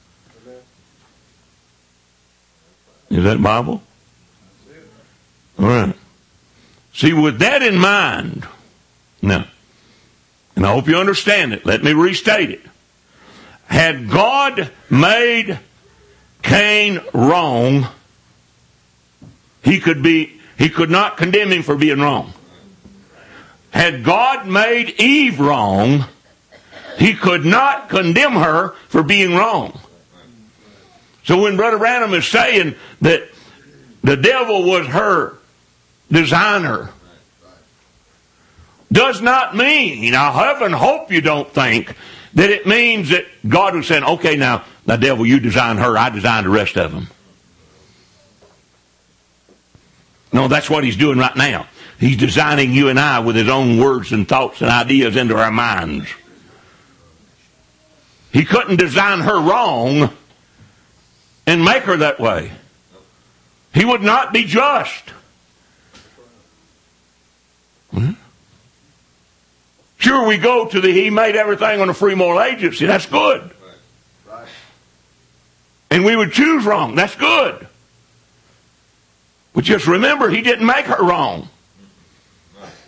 Is that Bible? All right. See, with that in mind, now, and I hope you understand it, let me restate it. Had God made Cain wrong, he could not condemn him for being wrong. Had God made Eve wrong, he could not condemn her for being wrong. So when Brother Branham is saying that the devil was her designer, does not mean, I heaven hope you don't think, that it means that God was saying, okay, now devil, you design her, I design the rest of them. No, that's what he's doing right now. He's designing you and I with his own words and thoughts and ideas into our minds. He couldn't design her wrong and make her that way. He would not be just. Sure, we go to he made everything on a free moral agency. That's good. Right. And we would choose wrong. That's good. But just remember, he didn't make her wrong.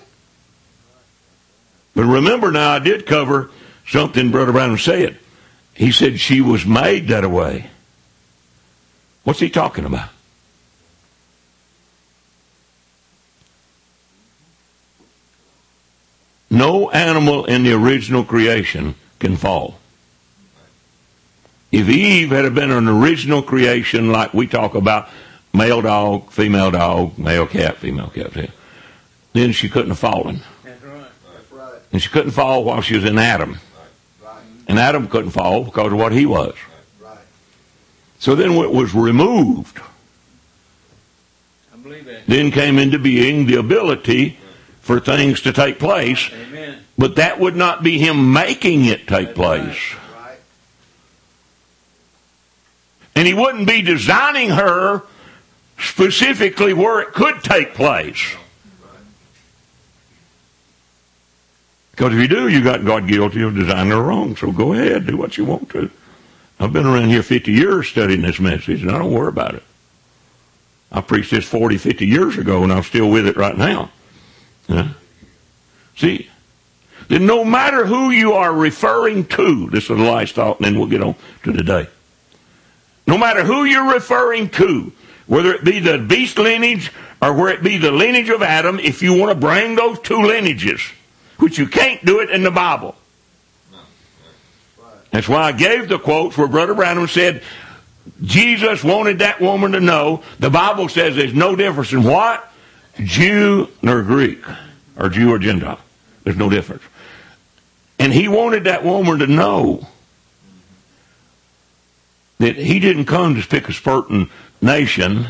But remember now, I did cover something Brother Branham said. He said she was made that way. What's he talking about? No animal in the original creation can fall. If Eve had been an original creation like we talk about, male dog, male cat, female cat, then she couldn't have fallen. That's right. That's right. And she couldn't fall while she was in Adam. Right. And Adam couldn't fall because of what he was. Right. So then it was removed. I believe that. Then came into being the ability for things to take place. Amen. But that would not be him making it take place. Right. And he wouldn't be designing her specifically where it could take place. Because if you do, you got God guilty of designing her wrong. So go ahead, do what you want to. I've been around here 50 years studying this message, and I don't worry about it. I preached this 40, 50 years ago, and I'm still with it right now. Yeah. See, then no matter who you are referring to, this is the last thought, and then we'll get on to today. No matter who you're referring to, whether it be the beast lineage or where it be the lineage of Adam, if you want to bring those two lineages, which you can't do it in the Bible. That's why I gave the quotes where Brother Branham said, Jesus wanted that woman to know, the Bible says there's no difference in what? Jew nor Greek, or Jew or Gentile. There's no difference. And he wanted that woman to know that he didn't come to pick a certain nation.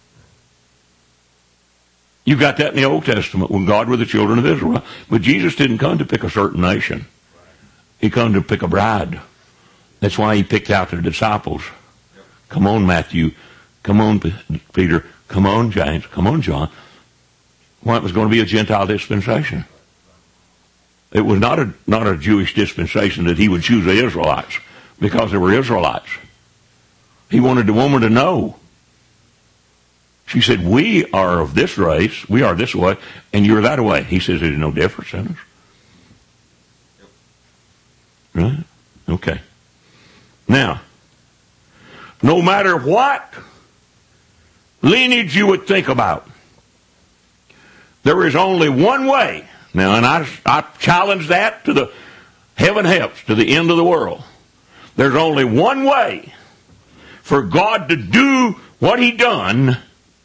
You got that in the Old Testament when God were the children of Israel. But Jesus didn't come to pick a certain nation. He come to pick a bride. That's why he picked out the disciples. Come on, Matthew. Come on, Peter. Come on, James. Come on, John. Well, it was going to be a Gentile dispensation. It was not a Jewish dispensation that he would choose the Israelites because they were Israelites. He wanted the woman to know. She said, we are of this race, we are this way, and you're that way. He says there's no difference in us. Right? Okay. Now, no matter what lineage you would think about, there is only one way. Now, and I challenge that to the heaven helps, to the end of the world. There's only one way for God to do what he done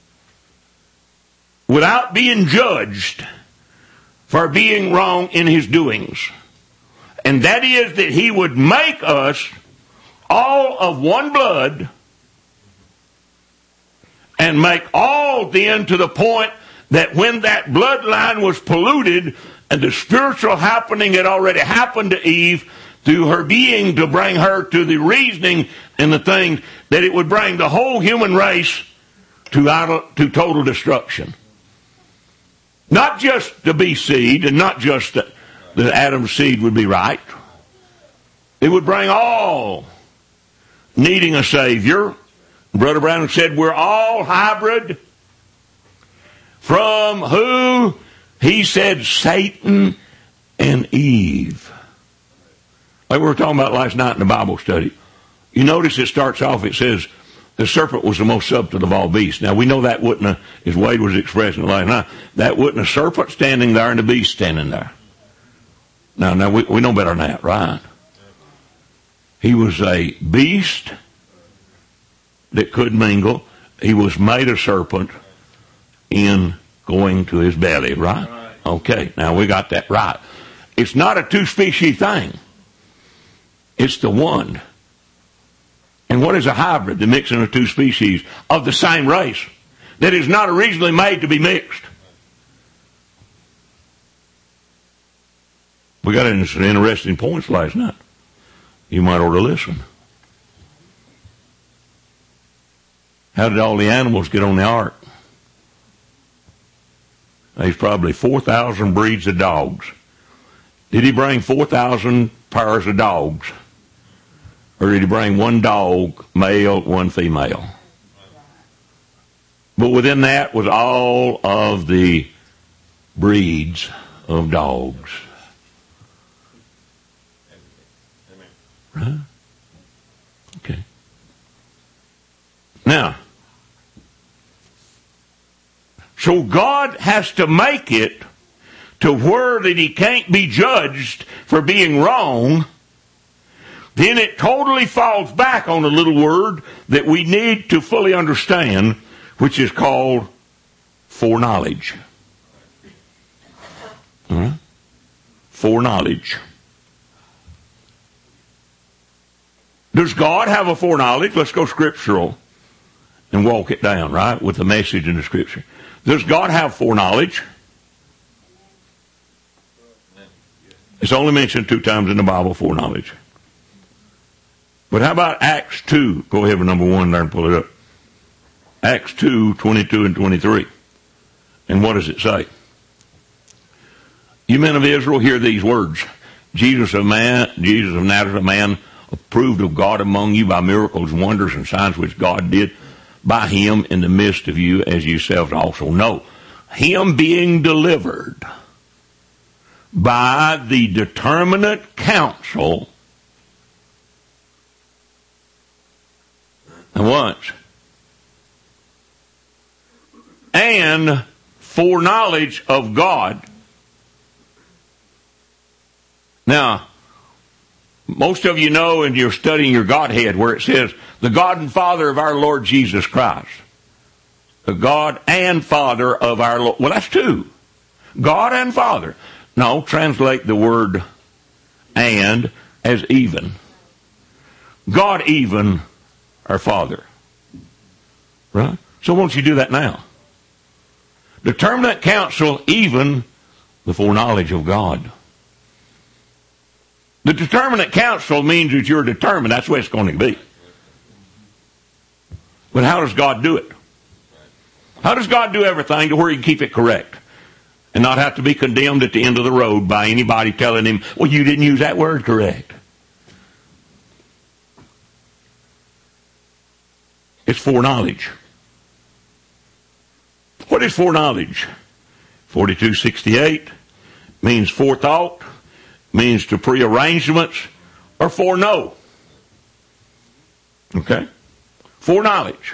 without being judged for being wrong in his doings. And that is that he would make us all of one blood and make all then to the point that when that bloodline was polluted and the spiritual happening had already happened to Eve through her being to bring her to the reasoning and the things, that it would bring the whole human race to total destruction. Not just the beast seed and not just the Adam's seed would be right. It would bring all needing a Savior. Brother Branham said we're all hybrid. From who? He said Satan and Eve. Like we were talking about last night in the Bible study. You notice it starts off, it says, the serpent was the most subtle of all beasts. Now we know that wouldn't have, as Wade was expressing last night, that wouldn't a serpent standing there and the beast standing there. Now we know better than that, right? He was a beast that could mingle. He was made a serpent in going to his belly, right? Okay, now we got that right. It's not a two-species thing. It's the one. And what is a hybrid? The mixing of two species of the same race that is not originally made to be mixed. We got into some interesting points last night. You might ought to listen. How did all the animals get on the ark? There's probably 4,000 breeds of dogs. Did he bring 4,000 pairs of dogs? Or did he bring one dog, male, one female? But within that was all of the breeds of dogs. Right? Now, so God has to make it to where that he can't be judged for being wrong. Then it totally falls back on a little word that we need to fully understand, which is called foreknowledge. Foreknowledge. Does God have a foreknowledge? Let's go scriptural and walk it down, right, with the message in the scripture. Does God have foreknowledge? It's only mentioned 2 times in the Bible, foreknowledge. But how about Acts 2? Go ahead with number 1 there and pull it up. Acts 2, 22 and 23. And what does it say? You men of Israel, hear these words. Jesus of Nazareth, a man approved of God among you by miracles, wonders, and signs which God did by him in the midst of you, as yourselves also know. Him being delivered by the determinate counsel and what? And foreknowledge of God. Now, most of you know, and you're studying your Godhead, where it says, the God and Father of our Lord Jesus Christ. The God and Father of our Lord. Well, that's 2. God and Father. No, translate the word and as even. God even our Father. Right? So won't you do that now? Determinate counsel, even the foreknowledge of God. The determinate counsel means that you're determined. That's the way it's going to be. But how does God do it? How does God do everything to where he can keep it correct and not have to be condemned at the end of the road by anybody telling him, well, you didn't use that word correct? It's foreknowledge. What is foreknowledge? 4268 means forethought, means to prearrangements, or foreknow. Okay? Foreknowledge.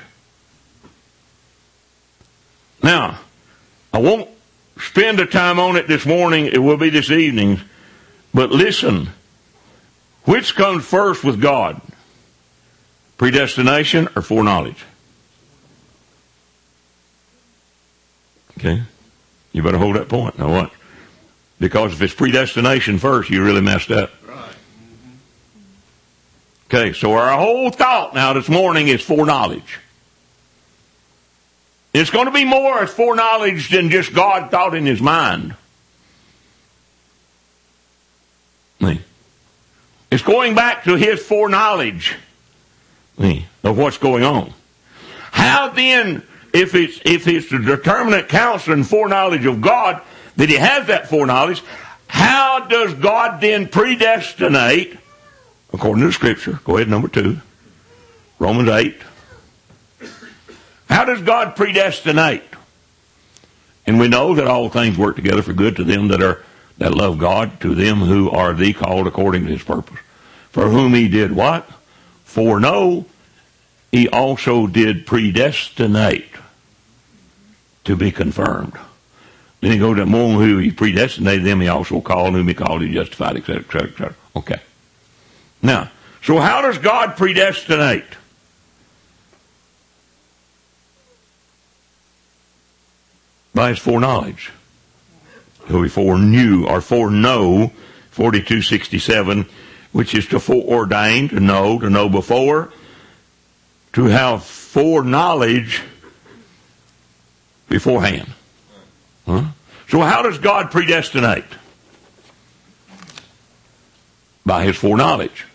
Now, I won't spend the time on it this morning. It will be this evening. But listen, which comes first with God? Predestination or foreknowledge? Okay? You better hold that point. Now what? Because if it's predestination first, you really messed up. Right. Okay, so our whole thought now this morning is foreknowledge. It's going to be more as foreknowledge than just God thought in his mind. It's going back to his foreknowledge of what's going on. How then, if it's the determinate counsel and foreknowledge of God, that he has that foreknowledge, how does God then predestinate, according to the scripture? Go ahead, number 2. Romans 8. How does God predestinate? And we know that all things work together for good to them that love God, to them who are the called according to his purpose. For whom he did what? Foreknow, he also did predestinate to be confirmed. Then he goes to among who he predestinated them, he also called, whom he called, he justified, etc., etc., etc. Okay. Now, so how does God predestinate? By his foreknowledge. Who he foreknew or foreknow, 4267, which is to foreordain, to know before, to have foreknowledge beforehand. Huh? So how does God predestinate? By his foreknowledge.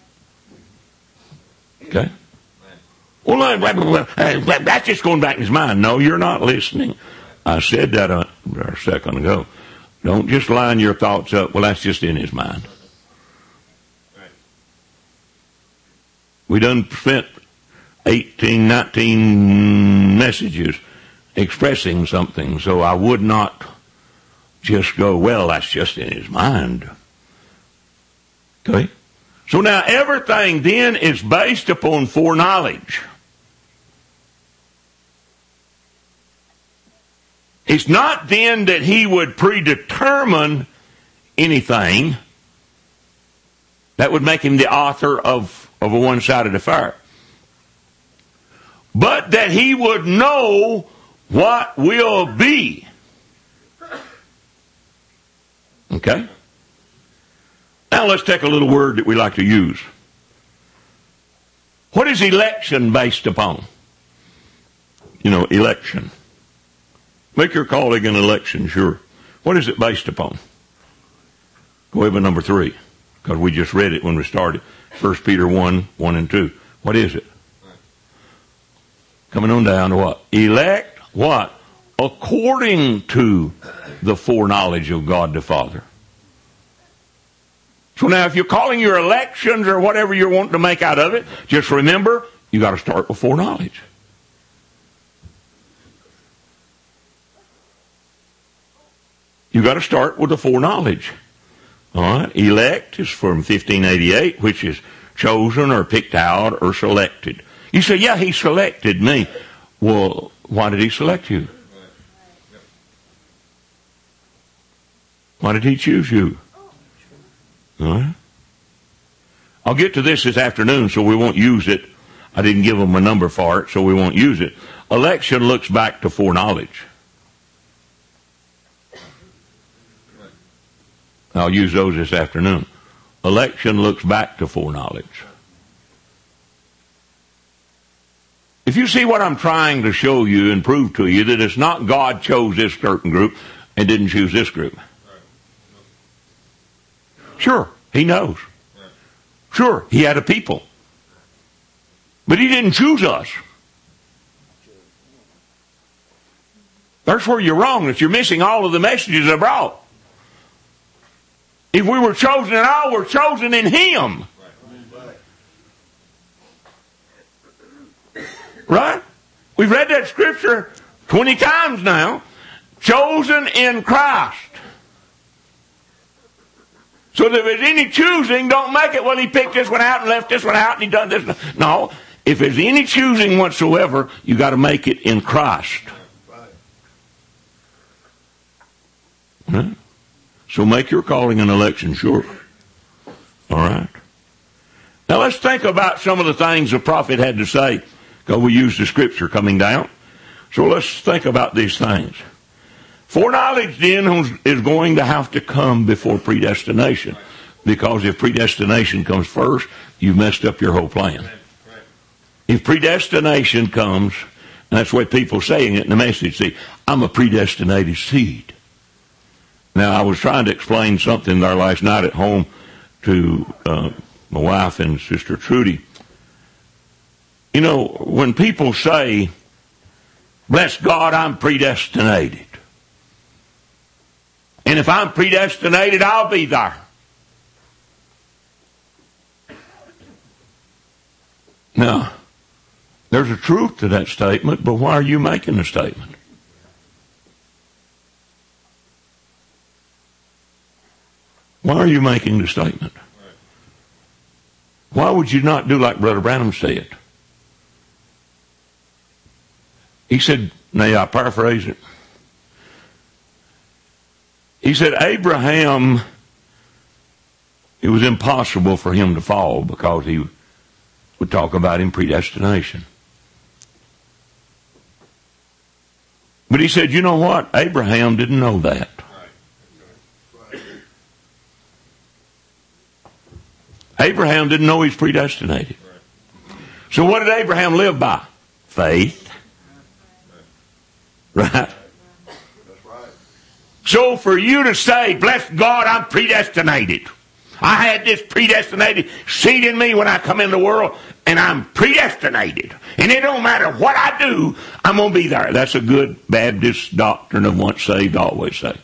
Okay? Well, that's just going back in his mind. No, you're not listening. I said that a second ago. Don't just line your thoughts up. Well, that's just in his mind. We done spent 18, 19 messages expressing something, so I would not just go, well, that's just in his mind. Okay? So now everything then is based upon foreknowledge. It's not then that he would predetermine anything that would make him the author of a one-sided affair. But that he would know what will be. Okay? Now let's take a little word that we like to use. What is election based upon? You know, election. Make your calling an election, sure. What is it based upon? Go ahead with number 3, because we just read it when we started. 1 Peter 1, 1 and 2. What is it? Coming on down to what? Elect what? According to the foreknowledge of God the Father. So now if you're calling your elections or whatever you're wanting to make out of it, just remember, you got to start with foreknowledge. You got to start with the foreknowledge. All right? Elect is from 1588, which is chosen or picked out or selected. You say, yeah, he selected me. Well, why did he select you? Why did he choose you? All right? I'll get to this afternoon, so we won't use it. I didn't give them a number for it, so we won't use it. Election looks back to foreknowledge. I'll use those this afternoon. Election looks back to foreknowledge. If you see what I'm trying to show you and prove to you, that it's not God chose this certain group and didn't choose this group. Sure, he knows. Sure, he had a people. But he didn't choose us. That's where you're wrong, that you're missing all of the messages I brought. If we were chosen at all, we're chosen in him. Right? We've read that scripture 20 times now. Chosen in Christ. So that if there's any choosing, don't make it, well, he picked this one out and left this one out and he done this. No, if there's any choosing whatsoever, you got to make it in Christ. Right? So make your calling an election sure. All right? Now let's think about some of the things the prophet had to say, because we use the scripture coming down. So let's think about these things. Foreknowledge then is going to have to come before predestination. Because if predestination comes first, you've messed up your whole plan. If predestination comes, and that's what people saying it in the message, see, I'm a predestinated seed. Now, I was trying to explain something there last night at home to my wife and Sister Trudy. You know, when people say, bless God, I'm predestinated. And if I'm predestinated, I'll be there. Now, there's a truth to that statement, but why are you making the statement? Why are you making the statement? Why would you not do like Brother Branham said? He said, now I paraphrase it. He said, Abraham, it was impossible for him to fall because he would talk about in predestination. But he said, you know what? Abraham didn't know that. Abraham didn't know he's predestinated. So what did Abraham live by? Faith. Right? So for you to say, bless God, I'm predestinated. I had this predestinated seed in me when I come in the world, and I'm predestinated. And it don't matter what I do, I'm going to be there. That's a good Baptist doctrine of once saved, always saved.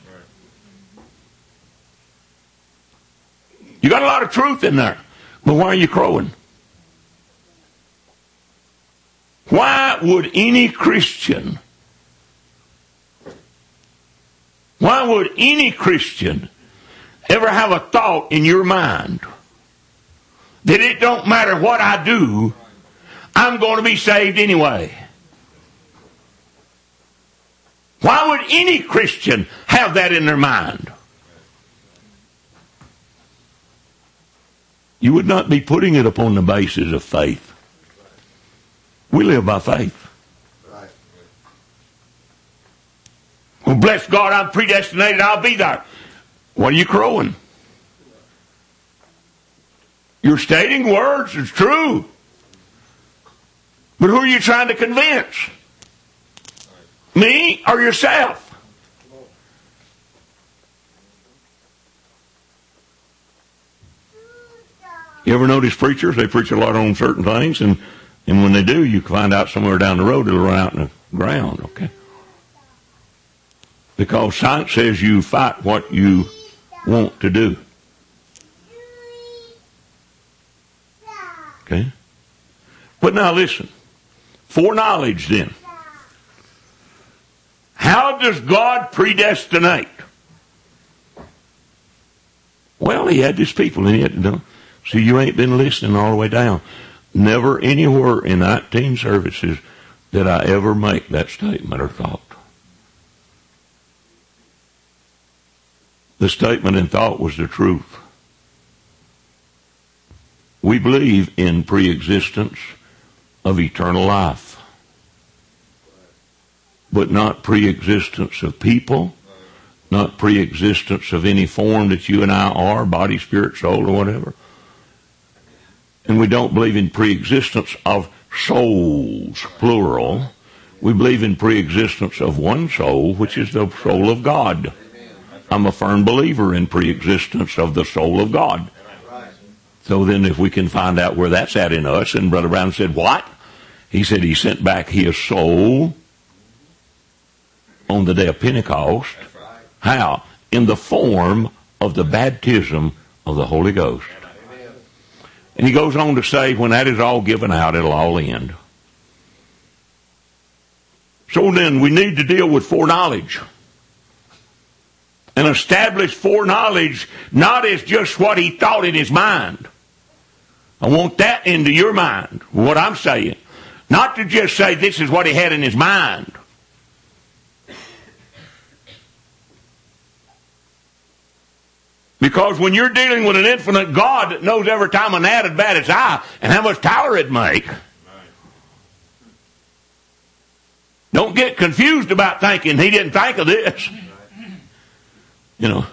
You got a lot of truth in there. But why are you crowing? Why would any Christian ever have a thought in your mind that it don't matter what I do, I'm going to be saved anyway? Why would any Christian have that in their mind? You would not be putting it upon the basis of faith. We live by faith. Well, bless God, I'm predestinated, I'll be there. What are you crowing? You're stating words, it's true. But who are you trying to convince? Me or yourself? You ever notice preachers? They preach a lot on certain things, and when they do, you find out somewhere down the road it'll run out in the ground, okay? Because science says you fight what you want to do. Okay? But now listen. Foreknowledge then. How does God predestinate? Well, he had his people and he had to do. See, you ain't been listening all the way down. Never anywhere in 19 services did I ever make that statement or thought. The statement and thought was the truth. We believe in pre-existence of eternal life, but not pre-existence of people, not pre-existence of any form that you and I are, body, spirit, soul, or whatever. And we don't believe in pre-existence of souls, plural. We believe in pre-existence of one soul, which is the soul of God. I'm a firm believer in pre-existence of the soul of God. So then if we can find out where that's at in us, and Brother Brown said, what? He said he sent back his soul on the day of Pentecost. How? In the form of the baptism of the Holy Ghost. And he goes on to say, when that is all given out, it'll all end. So then we need to deal with foreknowledge. And establish foreknowledge not as just what he thought in his mind. I want that into your mind, what I'm saying. Not to just say this is what he had in his mind. Because when you're dealing with an infinite God that knows every time a gnat would bat its eye and how much tower it'd make, don't get confused about thinking he didn't think of this. You know.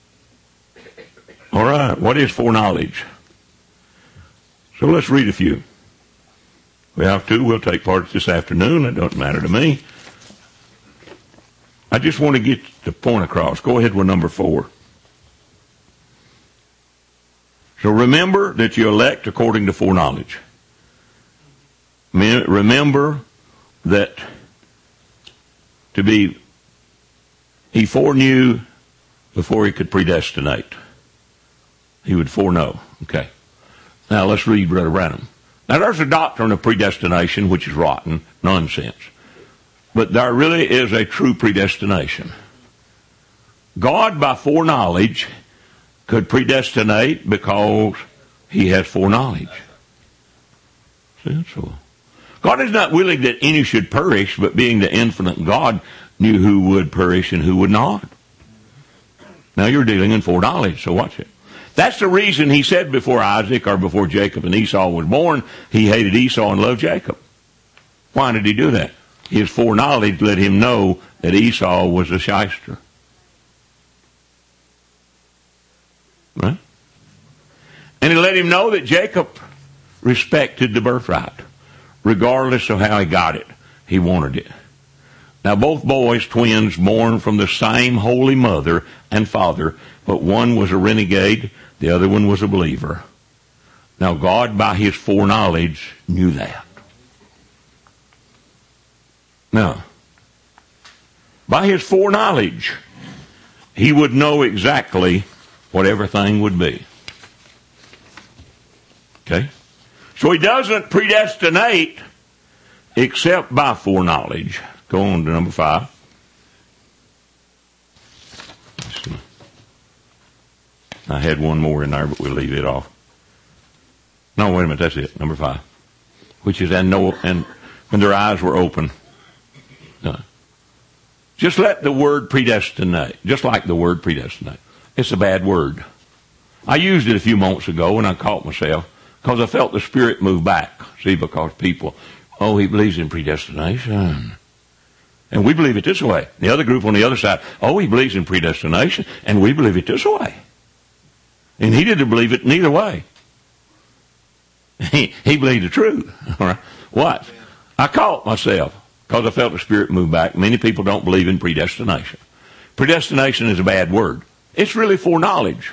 All right, what is foreknowledge? So let's read a few. We have to. We'll take part this afternoon. It doesn't matter to me. I just want to get the point across. Go ahead with number 4. So remember that you elect according to foreknowledge. Remember that he foreknew before he could predestinate. He would foreknow. Okay. Now let's read Brother Branham. Now there's a doctrine of predestination which is rotten, nonsense. But there really is a true predestination. God by foreknowledge could predestinate because he has foreknowledge. See, so God is not willing that any should perish, but being the infinite God knew who would perish and who would not. Now you're dealing in foreknowledge, so watch it. That's the reason he said before Isaac or before Jacob and Esau was born, he hated Esau and loved Jacob. Why did he do that? His foreknowledge let him know that Esau was a shyster. Right? And he let him know that Jacob respected the birthright. Regardless of how he got it, he wanted it. Now both boys, twins, born from the same holy mother and father, but one was a renegade, the other one was a believer. Now God, by his foreknowledge, knew that. Now, by his foreknowledge, he would know exactly what everything would be. Okay? So he doesn't predestinate except by foreknowledge. Go on to number 5. I had one more in there, but we'll leave it off. No, wait a minute, that's it. Number 5. Which is, and when their eyes were open. Just let the word predestinate, just like the word predestinate. It's a bad word. I used it a few moments ago and I caught myself because I felt the Spirit move back. See, because people, oh, he believes in predestination. And we believe it this way. The other group on the other side, oh, he believes in predestination, and we believe it this way. And he didn't believe it neither way. He believed the truth. All right. What? I caught myself because I felt the Spirit move back. Many people don't believe in predestination. Predestination is a bad word. It's really foreknowledge.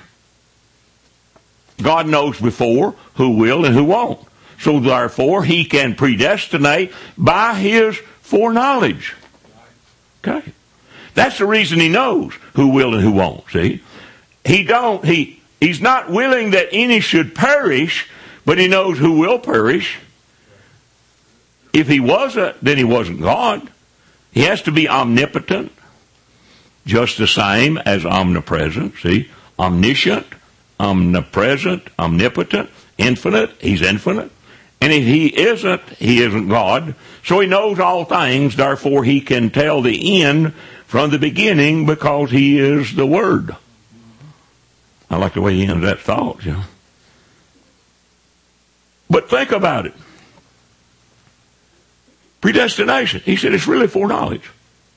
God knows before who will and who won't. So therefore, he can predestinate by his foreknowledge. Okay. That's the reason he knows who will and who won't, see? He's not willing that any should perish, but he knows who will perish. If he wasn't, then he wasn't God. He has to be omnipotent, just the same as omnipresent, see? Omniscient, omnipresent, omnipotent, infinite, he's infinite. And if he isn't God. So he knows all things, therefore he can tell the end from the beginning because he is the Word. I like the way he ends that thought, you know. But think about it. Predestination. He said it's really foreknowledge.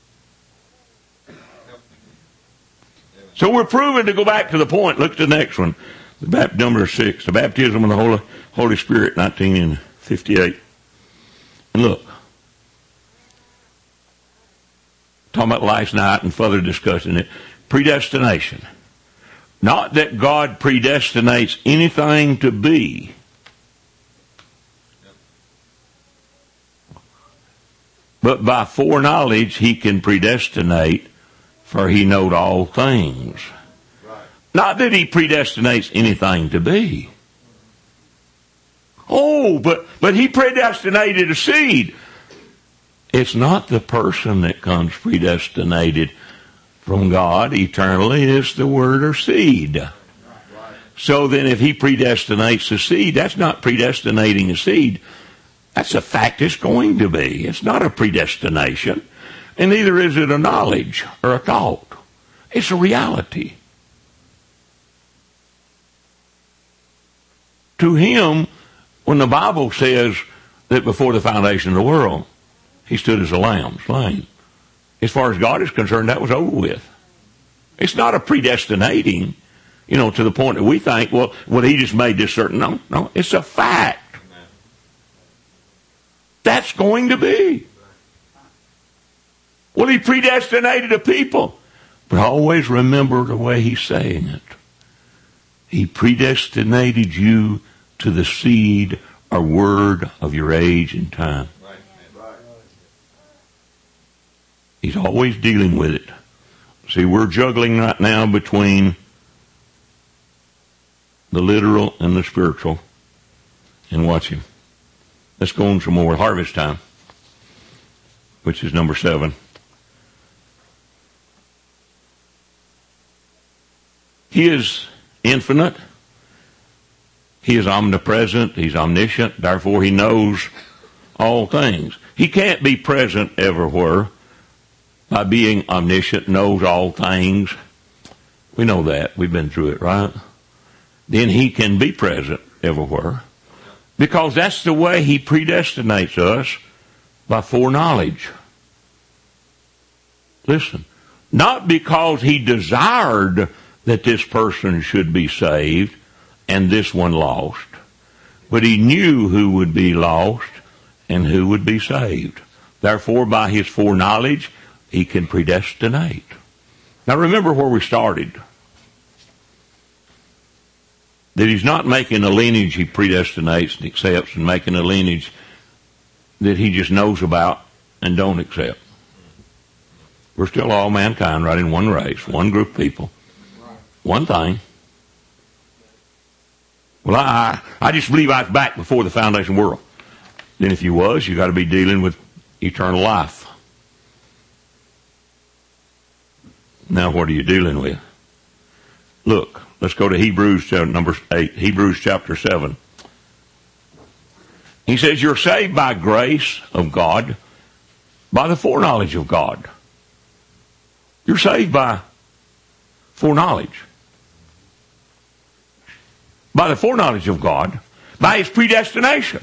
So we're proven to go back to the point. Look at the next one. Number 6. The baptism of the Holy Spirit, 1958. And look. Talking about last night and further discussing it. Predestination. Not that God predestinates anything to be. But by foreknowledge he can predestinate, for he knowed all things. Right. Not that he predestinates anything to be. Oh, but he predestinated a seed. It's not the person that comes predestinated from God eternally. It's the word or seed. Right. So then if he predestinates a seed, that's not predestinating a seed. That's a fact it's going to be. It's not a predestination. And neither is it a knowledge or a thought. It's a reality. To him, when the Bible says that before the foundation of the world, he stood as a lamb slain. As far as God is concerned, that was over with. It's not a predestinating, to the point that we think, well, he just made this certain. No, it's a fact. That's going to be. Well, he predestinated a people. But always remember the way he's saying it. He predestinated you to the seed or word of your age and time. He's always dealing with it. See, we're juggling right now between the literal and the spiritual. And watch him. Let's go on some more. Harvest time, which is number 7. He is infinite. He is omnipresent. He's omniscient. Therefore, he knows all things. He can't be present everywhere. By being omniscient, knows all things. We know that. We've been through it, right? Then he can be present everywhere. Because that's the way he predestinates us, by foreknowledge. Listen, not because he desired that this person should be saved and this one lost, but he knew who would be lost and who would be saved. Therefore, by his foreknowledge, he can predestinate. Now remember where we started. That he's not making a lineage he predestinates and accepts, and making a lineage that he just knows about and don't accept. We're still all mankind, right, in one race, one group of people, one thing. Well, I just believe I was back before the foundation of the world. Then if you was, you got to be dealing with eternal life. Now what are you dealing with? Look, let's go to Hebrews number 8, Hebrews chapter 7. He says, you're saved by grace of God, by the foreknowledge of God. You're saved by foreknowledge. By the foreknowledge of God, by His predestination.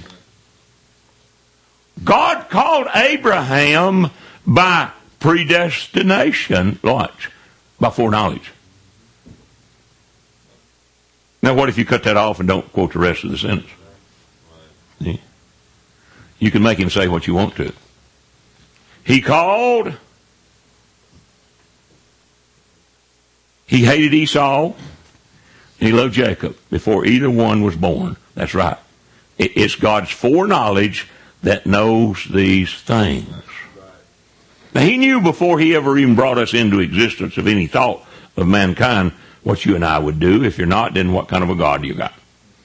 God called Abraham by predestination. Watch. By foreknowledge. Now what if you cut that off and don't quote the rest of the sentence? See? You can make him say what you want to. He called. He hated Esau. He loved Jacob before either one was born. That's right. It's God's foreknowledge that knows these things. Now, He knew before He ever even brought us into existence of any thought of mankind what you and I would do. If you're not, then what kind of a God you got?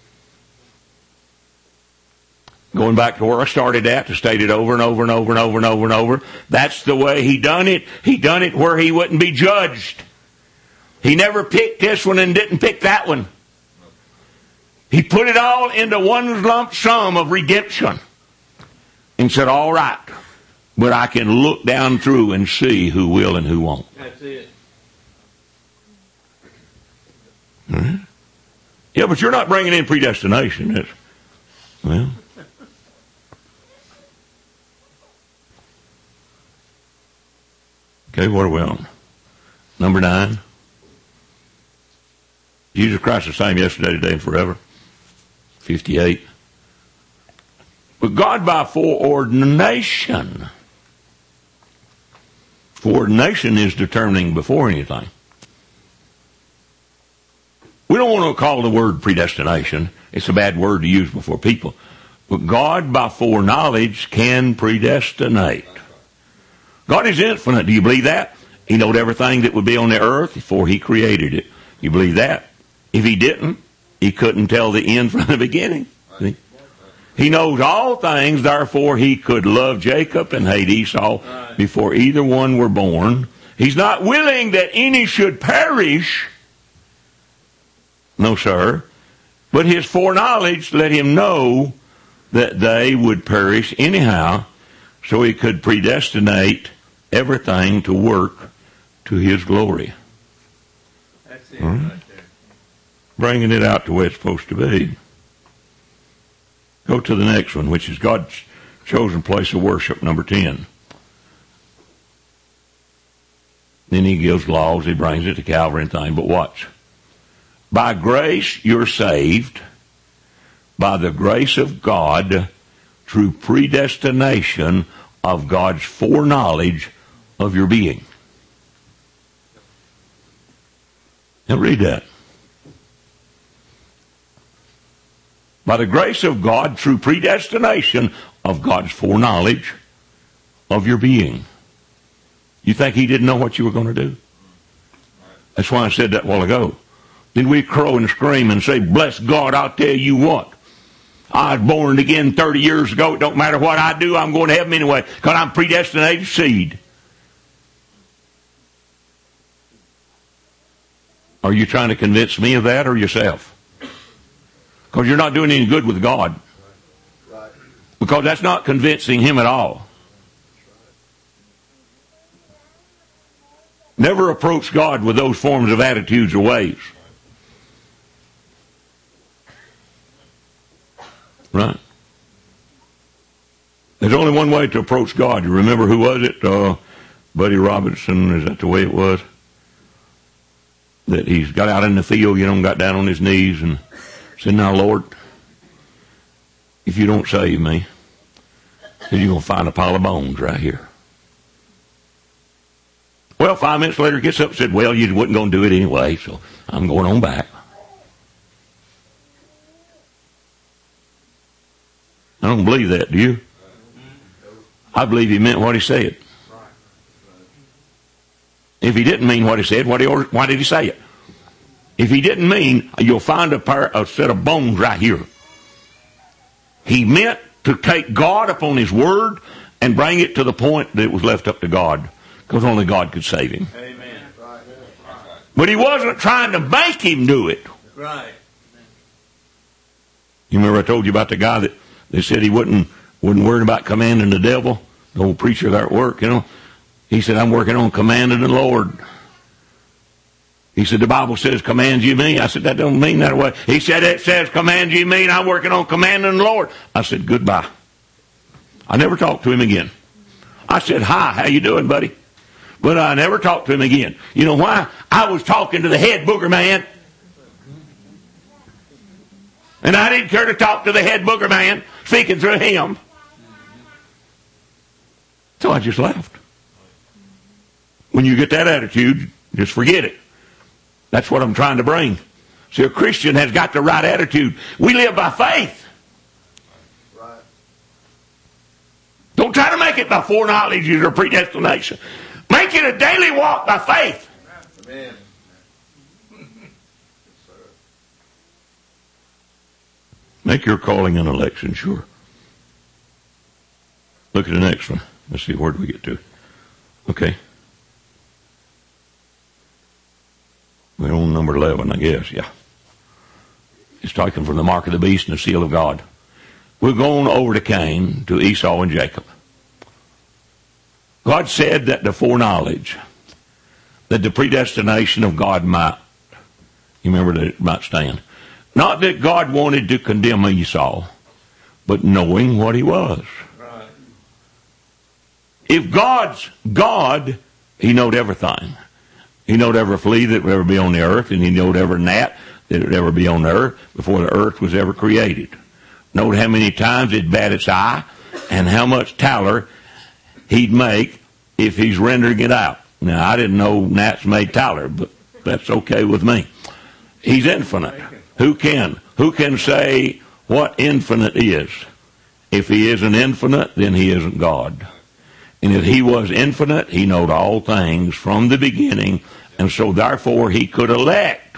Going back to where I started at, to state it over and over and over and over and over and over. That's the way He done it. He done it where He wouldn't be judged. He never picked this one and didn't pick that one. He put it all into one lump sum of redemption. And said, all right, but I can look down through and see who will and who won't. That's it. Hmm? Yeah, but you're not bringing in predestination. Well, okay, what are we on? Number 9. Jesus Christ the same yesterday, today, and forever. 58. But God by foreordination. Foreordination is determining before anything. We don't want to call the word predestination. It's a bad word to use before people. But God by foreknowledge can predestinate. God is infinite. Do you believe that? He knowed everything that would be on the earth before He created it. You believe that? If He didn't, He couldn't tell the end from the beginning. See? He knows all things, therefore He could love Jacob and hate Esau before either one were born. He's not willing that any should perish. No, sir. But His foreknowledge let Him know that they would perish anyhow, so He could predestinate everything to work to His glory. That's it right there. Bringing it out to where it's supposed to be. Go to the next one, which is God's chosen place of worship, number 10. Then He gives laws, He brings it to Calvary and thing, but watch. By grace you're saved, by the grace of God, through predestination of God's foreknowledge of your being. Now read that. By the grace of God, through predestination of God's foreknowledge of your being. You think He didn't know what you were going to do? That's why I said that a while ago. Then we crow and scream and say, bless God, I'll tell you what. I was born again 30 years ago. It don't matter what I do, I'm going to heaven anyway, because I'm predestinated seed. Are you trying to convince me of that or yourself? Because you're not doing any good with God. Because that's not convincing Him at all. Never approach God with those forms of attitudes or ways. Right? There's only one way to approach God. You remember who was it? Buddy Robinson, is that the way it was? That he's got out in the field, and got down on his knees and said, now, Lord, if you don't save me, then you're going to find a pile of bones right here. Well, 5 minutes later, he gets up and said, well, you wasn't going to do it anyway, so I'm going on back. I don't believe that, do you? I believe he meant what he said. If he didn't mean what he said, why did he say it? If he didn't mean, you'll find a set of bones right here. He meant to take God upon His word and bring it to the point that it was left up to God, because only God could save him. Amen. But He wasn't trying to make him do it. Right. You remember I told you about the guy that they said he wasn't worried about commanding the devil, the old preacher there at work, He said, I'm working on commanding the Lord. He said, the Bible says, command you me. I said, that don't mean that way. He said, it says, command you me, and I'm working on commanding the Lord. I said, goodbye. I never talked to him again. I said, hi, how you doing, buddy? But I never talked to him again. You know why? I was talking to the head booger man. And I didn't care to talk to the head booger man, speaking through him. So I just left. When you get that attitude, just forget it. That's what I'm trying to bring. See, a Christian has got the right attitude. We live by faith. Right. Don't try to make it by foreknowledge or predestination. Make it a daily walk by faith. Amen. Make your calling and election sure. Look at the next one. Let's see, where do we get to? Okay. We're on number 11, I guess, yeah. It's taken from the mark of the beast and the seal of God. We're going over to Cain, to Esau and Jacob. God said that the foreknowledge, that the predestination of God might, you remember that it might stand. Not that God wanted to condemn Esau, but knowing what he was. Right. If God's God, he knowed everything. He knowed every flea that would ever be on the earth, and he knowed every gnat that would ever be on the earth before the earth was ever created. Knowed how many times it'd bat its eye, and how much tallow he'd make if he's rendering it out. Now, I didn't know gnats made tallow, but that's okay with me. He's infinite. Who can say what infinite is? If he isn't infinite, then he isn't God. And if he was infinite, he knowed all things from the beginning, and so therefore he could elect.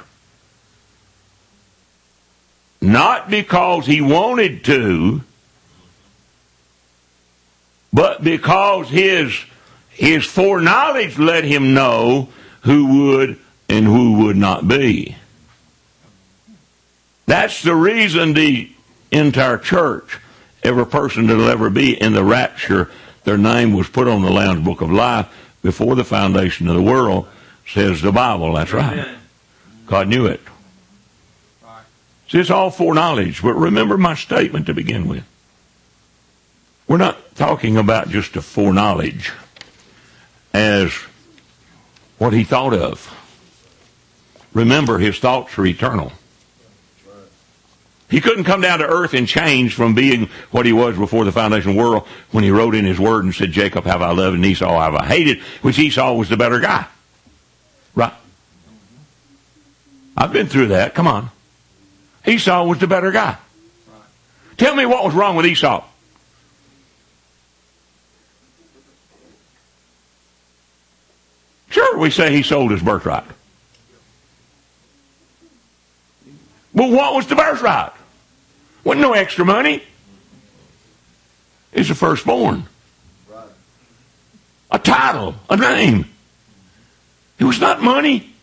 Not because he wanted to, but because his foreknowledge let him know who would and who would not be. That's the reason the entire church, every person that will ever be in the rapture, their name was put on the Lamb's Book of Life before the foundation of the world, says the Bible. That's right. God knew it. See, it's all foreknowledge. But remember my statement to begin with. We're not talking about just a foreknowledge as what he thought of. Remember, his thoughts are eternal. He couldn't come down to earth and change from being what he was before the foundation of the world when he wrote in his word and said, Jacob have I loved and Esau have I hated, which Esau was the better guy. Right? I've been through that. Come on. Esau was the better guy. Tell me what was wrong with Esau. Sure, we say he sold his birthright. Well, what was the birthright? Wasn't no extra money. It's the firstborn. Right. A title, a name. It was not money.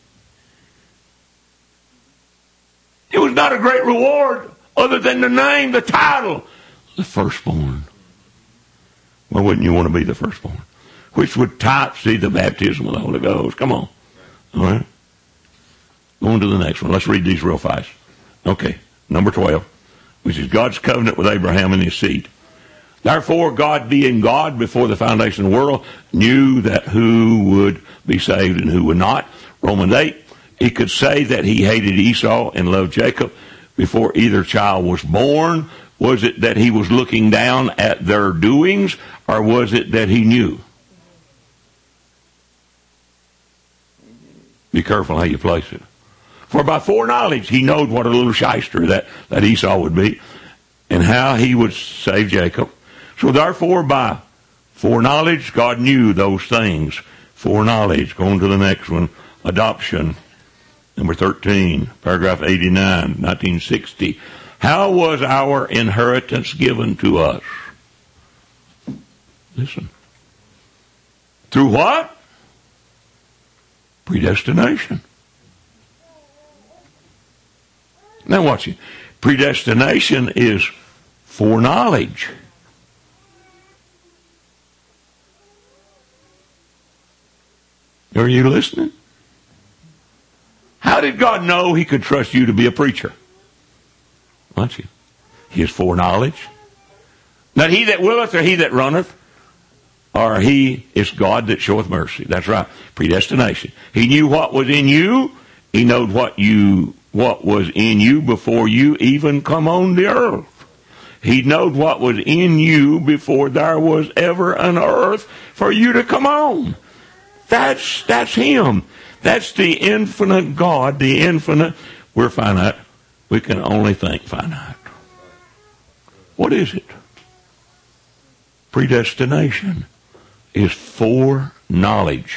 It was not a great reward other than the name, the title, the firstborn. Well, wouldn't you want to be the firstborn? Which would type, see, the baptism of the Holy Ghost. Come on. All right. Going to the next one. Let's read these real fast. Okay, number 12, which is God's covenant with Abraham and his seed. Therefore, God being God before the foundation of the world, knew that who would be saved and who would not. Romans 8, he could say that he hated Esau and loved Jacob before either child was born. Was it that he was looking down at their doings, or was it that he knew? Be careful how you place it. For by foreknowledge he knowed what a little shyster that Esau would be, and how he would save Jacob. So therefore by foreknowledge God knew those things. Foreknowledge. Going to the next one. Adoption. Number 13, paragraph 89, 1960. How was our inheritance given to us? Listen. Through what? Predestination. Now watch it. Predestination is foreknowledge. Are you listening? How did God know he could trust you to be a preacher? Aren't you? His foreknowledge. Not he that willeth or he that runneth, or he is God that showeth mercy. That's right. Predestination. He knew what was in you. He knowed what was in you before you even come on the earth. He knowed what was in you before there was ever an earth for you to come on. That's him. That's the infinite God, the infinite. We're finite. We can only think finite. What is it? Predestination is foreknowledge.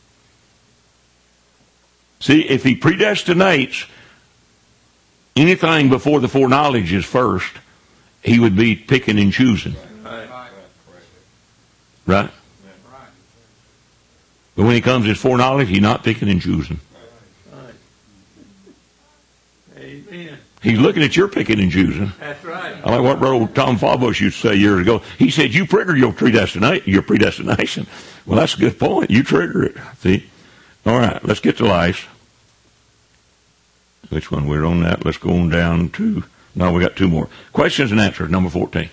See, if he predestinates anything before the foreknowledge is first, he would be picking and choosing. Right? But when he comes to his foreknowledge, he's not picking and choosing. Amen. He's looking at your picking and choosing. That's right. I like what Brother Tom Fawbush used to say years ago. He said, you trigger your predestination. Well, that's a good point. You trigger it. See? All right, let's get to life. Which one? We're on that. Let's go on down to... No, we got two more. Questions and answers, number 14.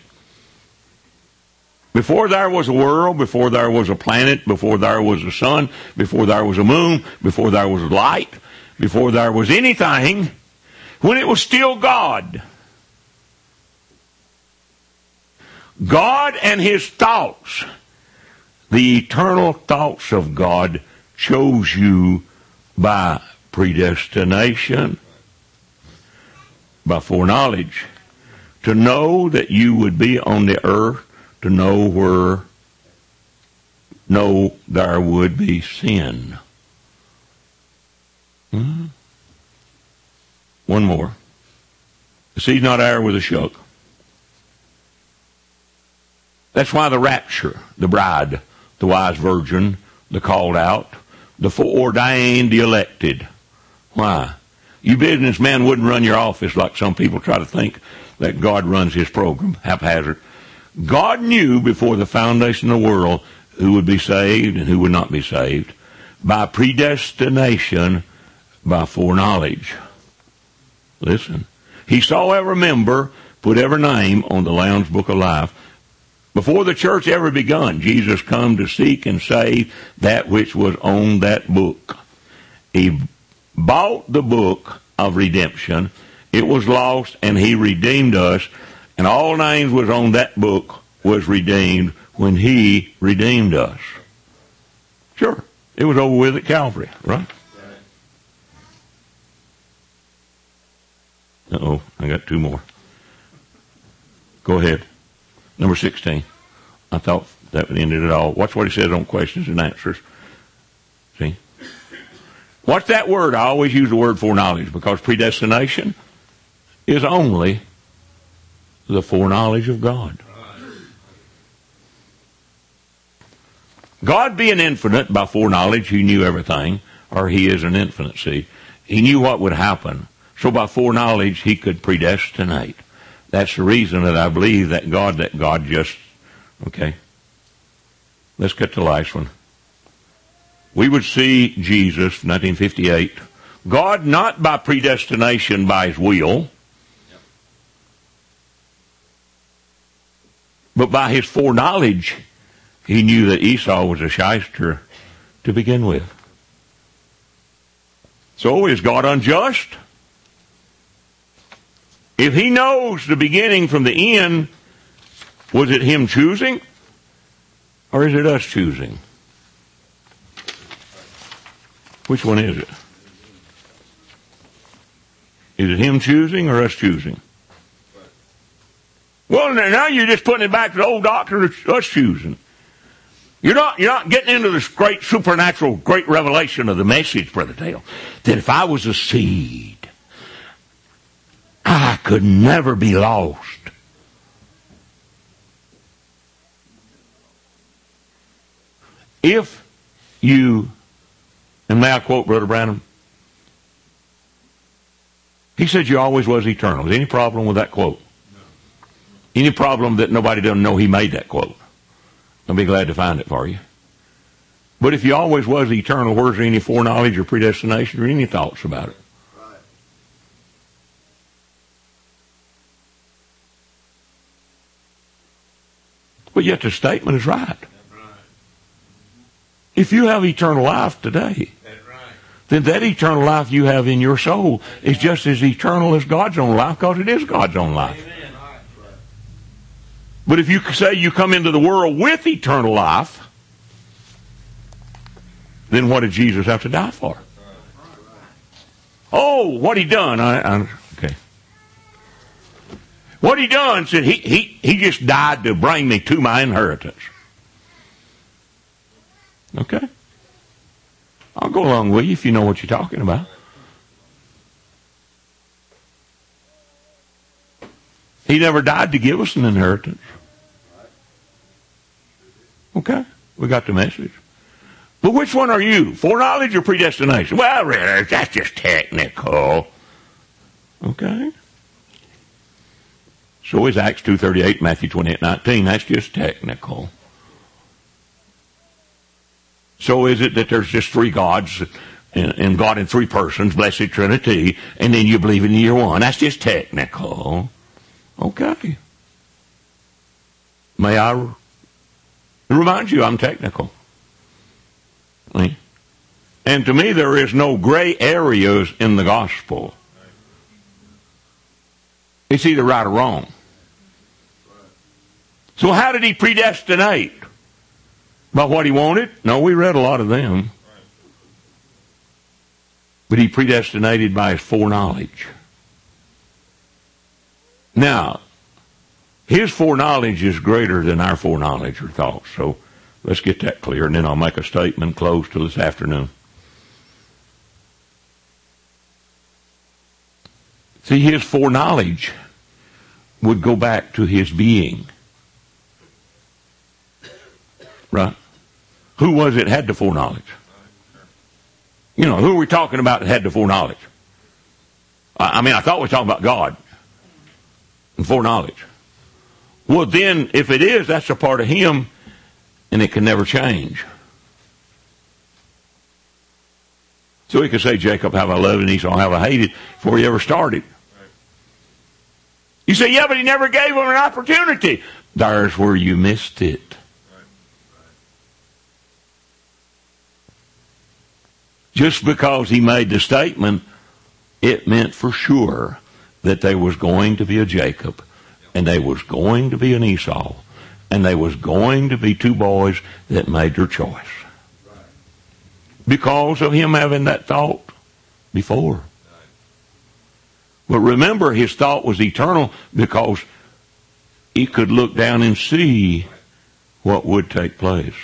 Before there was a world, before there was a planet, before there was a sun, before there was a moon, before there was light, before there was anything, when it was still God. God and his thoughts, the eternal thoughts of God, chose you by predestination, by foreknowledge, to know that you would be on the earth, to know there would be sin. One more. The seed's not heir with a shuck. That's why the rapture, the bride, the wise virgin, the called out, the foreordained, the elected. Why? You businessmen wouldn't run your office like some people try to think that God runs his program haphazard. God knew before the foundation of the world who would be saved and who would not be saved by predestination, by foreknowledge. Listen. He saw every member, put every name on the Lamb's Book of Life. Before the church ever begun, Jesus come to seek and save that which was on that book. He bought the book of redemption. It was lost, and he redeemed us. And all names was on that book was redeemed when he redeemed us. Sure. It was over with at Calvary, right? Uh-oh, I got two more. Go ahead. Number 16. I thought that would end it all. Watch what he says on questions and answers. See? What's that word? I always use the word foreknowledge because predestination is only the foreknowledge of God. God being infinite by foreknowledge, he knew everything, or he is an infinite, see. He knew what would happen. So by foreknowledge, he could predestinate. That's the reason that I believe that God just, okay. Let's get to the last one. We would see Jesus, 1958, God not by predestination by his will, but by his foreknowledge, he knew that Esau was a shyster to begin with. So is God unjust? If he knows the beginning from the end, was it him choosing? Or is it us choosing? Which one is it? Is it him choosing or us choosing? Well, now you're just putting it back to the old doctrine of us choosing. You're not getting into this great supernatural, great revelation of the message, Brother Dale, that if I was a seed, I could never be lost. If you, and may I quote Brother Branham? He said you always was eternal. Is there any problem with that quote? No. Any problem that nobody doesn't know he made that quote? I'll be glad to find it for you. But if he always was eternal, where's any foreknowledge or predestination or any thoughts about it? Right. But yet the statement is right. That's right. If you have eternal life today, That's right. then that eternal life you have in your soul is just as eternal as God's own life, because it is God's own life. Amen. But if you say you come into the world with eternal life, then what did Jesus have to die for? Oh, what he done? Okay. What he done said he just died to bring me to my inheritance. Okay. I'll go along with you if you know what you're talking about. He never died to give us an inheritance. Okay. We got the message. But which one are you? Foreknowledge or predestination? Well, really, that's just technical. Okay. So is Acts 2:38, Matthew 28:19. That's just technical. So is it that there's just three gods and God in three persons, blessed Trinity, and then you believe in year one? That's just technical. Okay. May I remind you, I'm technical. And to me, there is no gray areas in the gospel. It's either right or wrong. So how did he predestinate? By what he wanted? No, we read a lot of them. But he predestinated by his foreknowledge. Now, his foreknowledge is greater than our foreknowledge or thoughts. So let's get that clear, and then I'll make a statement close to this afternoon. See, his foreknowledge would go back to his being. Right? Who was it had the foreknowledge? You know, who are we talking about that had the foreknowledge? I thought we were talking about God and foreknowledge. Well, then, if it is, that's a part of him, and it can never change. So he could say, Jacob have I loved and Esau have I hated, before he ever started. You say, yeah, but he never gave him an opportunity. There's where you missed it. Just because he made the statement, it meant for sure that there was going to be a Jacob, and there was going to be an Esau, and there was going to be two boys that made their choice. Because of him having that thought before. But remember, his thought was eternal because he could look down and see what would take place.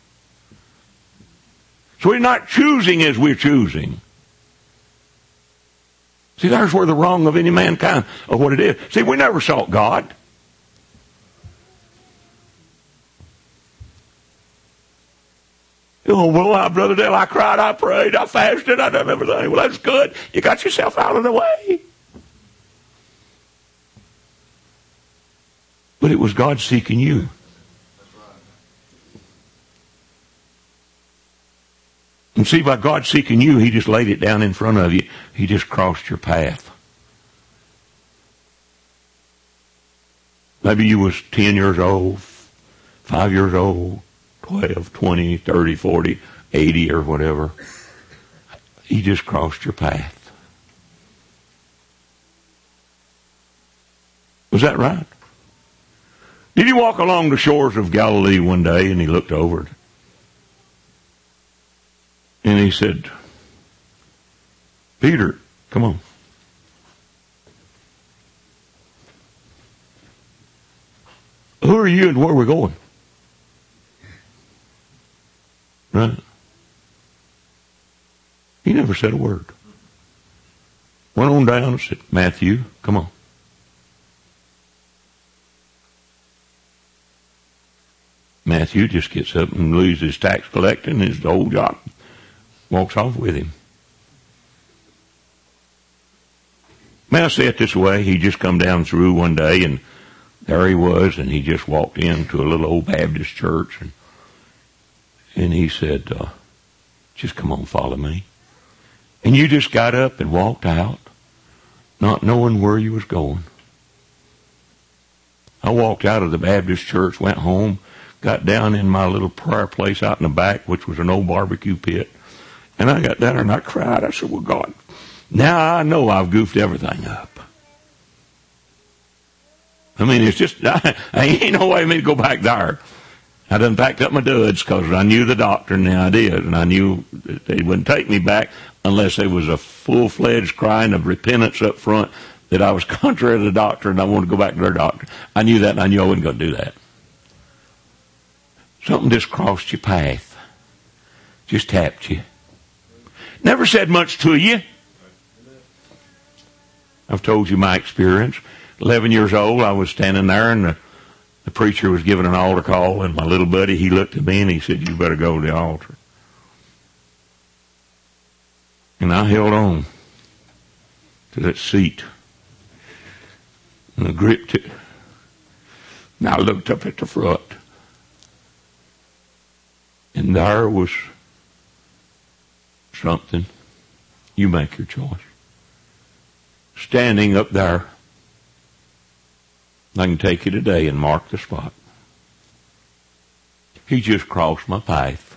So he's not choosing as we're choosing. See, there's where the wrong of any mankind of what it is. See, we never sought God. Oh, well, Brother Dale, I cried, I prayed, I fasted, I done everything. Well, that's good. You got yourself out of the way. But it was God seeking you. And see, by God seeking you, he just laid it down in front of you. He just crossed your path. Maybe you was 10 years old, 5 years old, 12, 20, 30, 40, 80 or whatever. He just crossed your path. Was that right? Did he walk along the shores of Galilee one day and he looked over and he said, Peter, come on. Who are you and where are we going? Right? He never said a word. Went on down and said, Matthew, come on. Matthew just gets up and leaves his tax collecting, his old job, walks off with him. May I say it this way? He just come down through one day and there he was, and he just walked into a little old Baptist church, and And he said, just come on, follow me. And you just got up and walked out, not knowing where you was going. I walked out of the Baptist church, went home, got down in my little prayer place out in the back, which was an old barbecue pit. And I got down there and I cried. I said, well, God, now I know I've goofed everything up. I mean, it's just, I ain't no way for me to go back there. I done packed up my duds because I knew the doctrine and the idea, and I knew that they wouldn't take me back unless there was a full-fledged crying of repentance up front that I was contrary to the doctrine and I wanted to go back to their doctrine. I knew that, and I knew I wasn't going to do that. Something just crossed your path. Just tapped you. Never said much to you. I've told you my experience. 11 years old, I was standing there, and the preacher was giving an altar call, and my little buddy, he looked at me, and he said, you better go to the altar. And I held on to that seat, and I gripped it. And I looked up at the front, and there was something. You make your choice. Standing up there. I can take you today and mark the spot. He just crossed my path.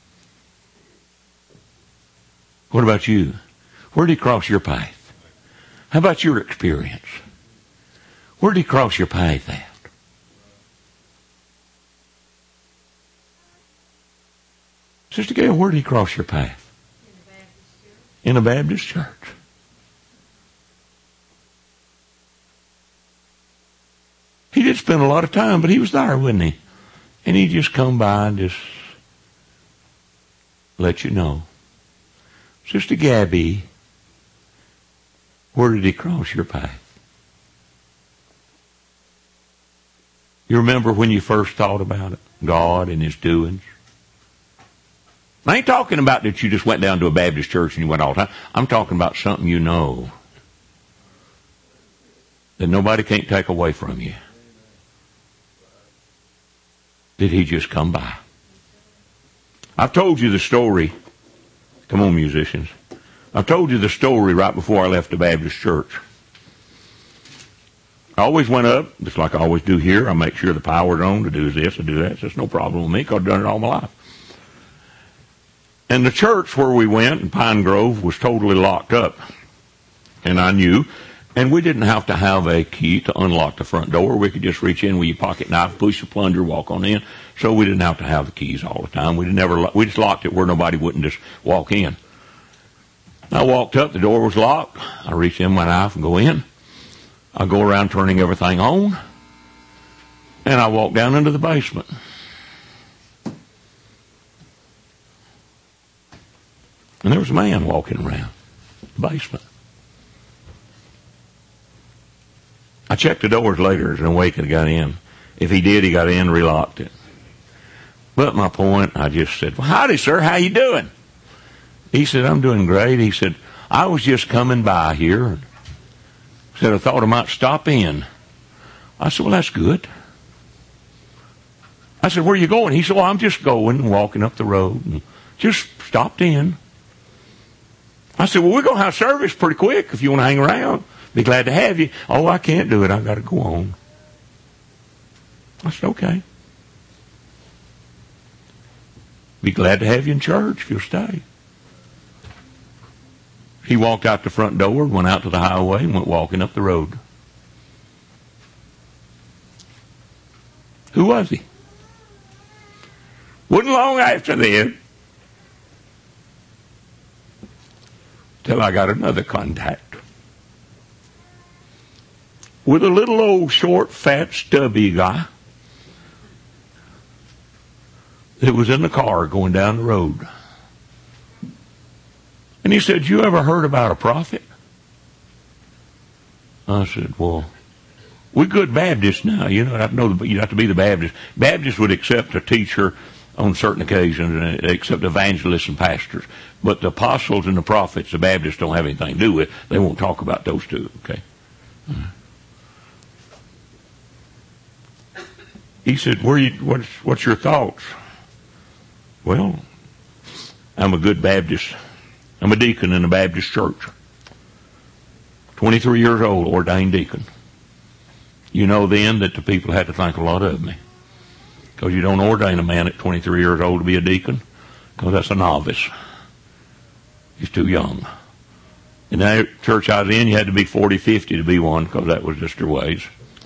What about you? Where did he cross your path? How about your experience? Where did he cross your path at? Sister Gail, where did he cross your path? In a Baptist church. He did spend a lot of time, but he was there, wasn't he? And he just come by and just let you know. Sister Gabby, where did he cross your path? You remember when you first thought about it? God and his doings? I ain't talking about that you just went down to a Baptist church and you went all the time. I'm talking about something you know that nobody can't take away from you. Did he just come by? I've told you the story. Come on, musicians. I've told you the story right before I left the Baptist church. I always went up, just like I always do here. I make sure the power's on to do this, to do that. So it's no problem with me because I've done it all my life. And the church where we went in Pine Grove was totally locked up. And I knew. And we didn't have to have a key to unlock the front door. We could just reach in with your pocket knife, push the plunger, walk on in. So we didn't have to have the keys all the time. We just locked it where nobody wouldn't just walk in. I walked up, the door was locked. I reach in my knife and go in. I go around turning everything on. And I walk down into the basement. And there was a man walking around the basement. I checked the doors later as I could have got in. If he did, he got in, relocked it. But my point, I just said, well, howdy, sir, how you doing? He said, I'm doing great. He said, I was just coming by here. He said, I thought I might stop in. I said, well, that's good. I said, where are you going? He said, well, I'm just going and walking up the road and just stopped in. I said, well, we're going to have service pretty quick if you want to hang around. Be glad to have you. Oh, I can't do it. I've got to go on. I said, okay. Be glad to have you in church if you'll stay. He walked out the front door, went out to the highway, and went walking up the road. Who was he? Wasn't long after then till I got another contact with a little old short, fat, stubby guy that was in the car going down the road. And he said, you ever heard about a prophet? I said, well, we're good Baptists now. You know, you have to be the Baptist. Baptists would accept a teacher on certain occasions, except evangelists and pastors. But the apostles and the prophets, the Baptists don't have anything to do with. They won't talk about those two, okay? He said, what's your thoughts? Well, I'm a good Baptist. I'm a deacon in a Baptist church. 23 years old, ordained deacon. You know then that the people had to think a lot of me. Because you don't ordain a man at 23 years old to be a deacon, because that's a novice. He's too young. In that church I was in, you had to be 40, 50 to be one, because that was just their ways.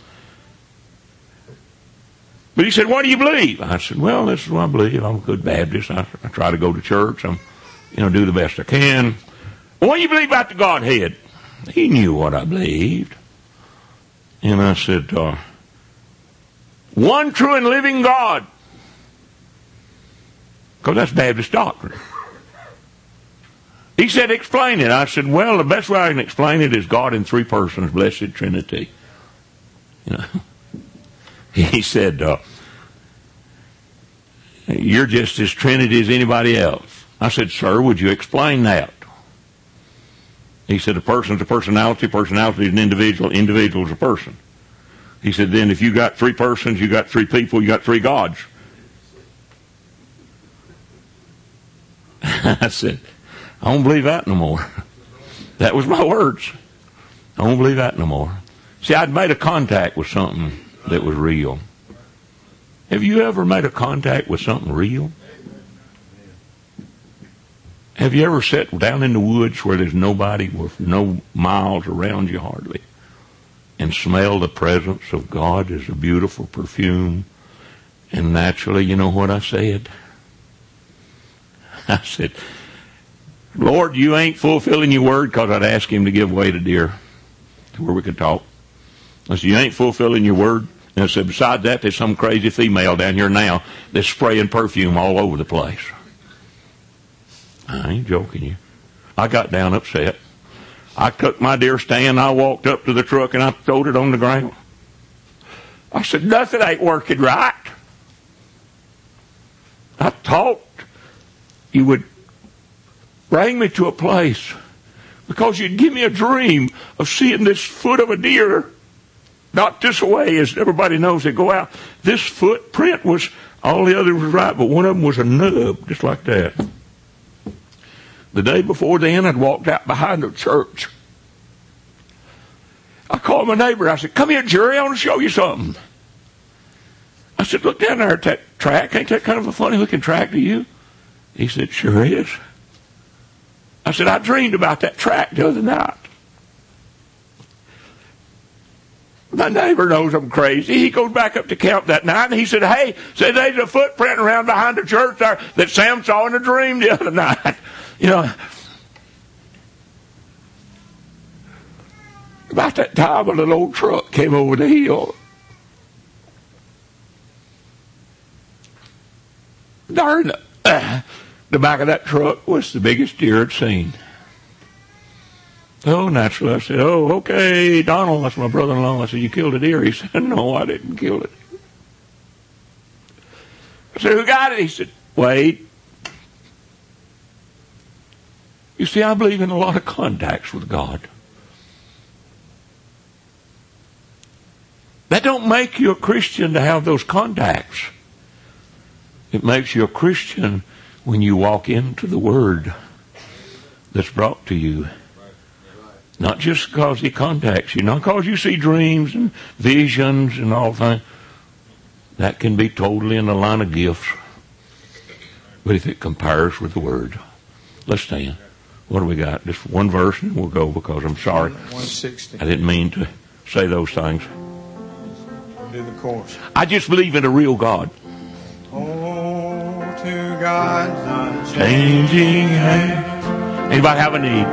But he said, what do you believe? I said, well, this is what I believe. I'm a good Baptist. I try to go to church. I'm, do the best I can. Well, what do you believe about the Godhead? He knew what I believed. And I said, one true and living God. Because that's Baptist doctrine. He said, explain it. I said, well, the best way I can explain it is God in three persons, blessed Trinity. He said, you're just as Trinity as anybody else. I said, sir, would you explain that? He said, a person's a personality, personality is an individual, individual is a person. He said, then if you got three persons, you got three people, you got three gods. I said, I don't believe that no more. That was my words. I don't believe that no more. See, I'd made a contact with something that was real. Have you ever made a contact with something real? Have you ever sat down in the woods where there's nobody, with no miles around you hardly, and smell the presence of God as a beautiful perfume? And naturally, you know what I said? I said, Lord, you ain't fulfilling your word, because I'd ask him to give way to deer to where we could talk. I said, you ain't fulfilling your word. And I said, besides that, there's some crazy female down here now that's spraying perfume all over the place. I ain't joking you. I got down upset. I took my deer stand, I walked up to the truck, and I throwed it on the ground. I said, nothing ain't working right. I thought you would bring me to a place, because you'd give me a dream of seeing this foot of a deer, not this way, as everybody knows they go out. This footprint was, all the others was right, but one of them was a nub, just like that. The day before then, I'd walked out behind the church. I called my neighbor. I said, come here, Jerry, I want to show you something. I said, look down there at that track. Ain't that kind of a funny-looking track to you? He said, sure is. I said, I dreamed about that track the other night. My neighbor knows I'm crazy. He goes back up to camp that night, and he said, hey, there's a footprint around behind the church there that Sam saw in a dream the other night. About that time, a little old truck came over the hill. Darn, the back of that truck was the biggest deer I'd seen. Oh, naturally, I said, oh, okay, Donald, that's my brother-in-law. I said, you killed a deer? He said, no, I didn't kill it. I said, who got it? He said, Wade. You see, I believe in a lot of contacts with God. That don't make you a Christian to have those contacts. It makes you a Christian when you walk into the Word that's brought to you. Not just because he contacts you, not because you see dreams and visions and all things. That can be totally in the line of gifts. But if it compares with the Word. Let's stand. What do we got? Just one verse and we'll go, because I'm sorry. 160. I didn't mean to say those things. Do the chorus. I just believe in a real God. Oh, to God's Changing hand. Anybody have a need?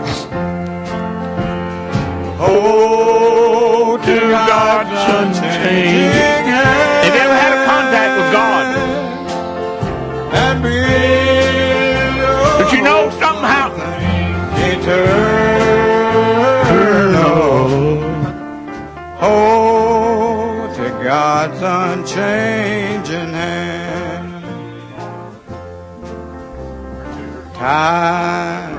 Oh, to God's unchanging hand. Have you ever had a contact with God? And But you know something happened. Eternal. Oh, to God's unchanging hand. Time.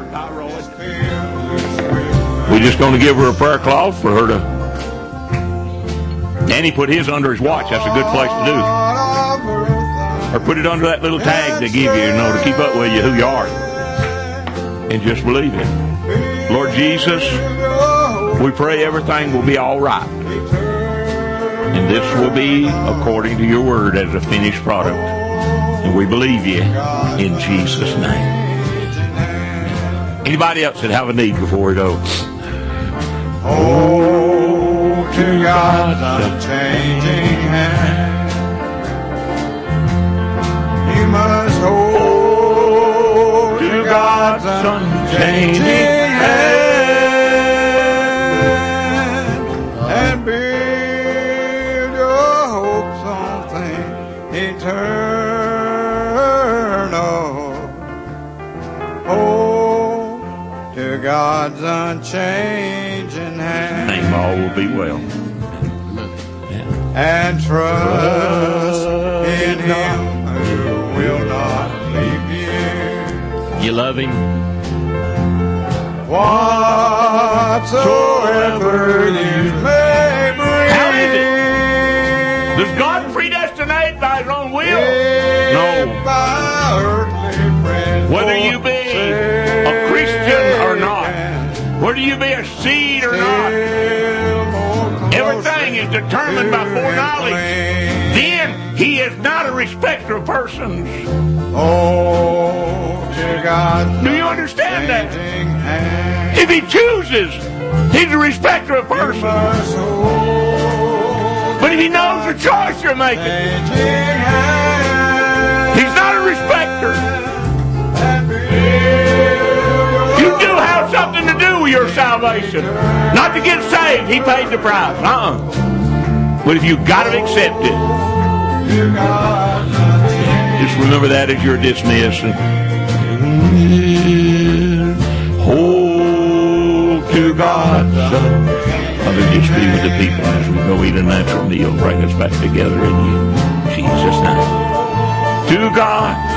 We're just going to give her a prayer cloth for her to. Danny put his under his watch. That's a good place to do. or put it under that little tag they give you, to keep up with you who you are. And just believe it. Lord Jesus, we pray everything will be all right. And this will be according to your word as a finished product. And we believe you in Jesus' name. Anybody else that have a need before we go? Oh, to God's unchanging hand, you must hold to God's unchanging hand and build your hopes on things eternal. Hold to God's unchanging hand. Name all will be well. And trust in Him who will not leave you. You love Him? Whatsoever you may bring. How is it? Does God predestinate by His own will? No. Whether you be a Christian or not, whether you be a seed or not, everything is determined by foreknowledge. Then He is not a respecter of persons. Oh, to God. Do you understand that? If He chooses, He's a respecter of persons. But if He knows the choice you're making, He's not a respecter. You do have something to do with your salvation. Not to get saved, He paid the price. But if you got to accept it, just remember that as you're dismissed. Hold to God's Son. Father, just be with the people as we go eat a natural meal. Bring us back together in you. In Jesus' name. To God.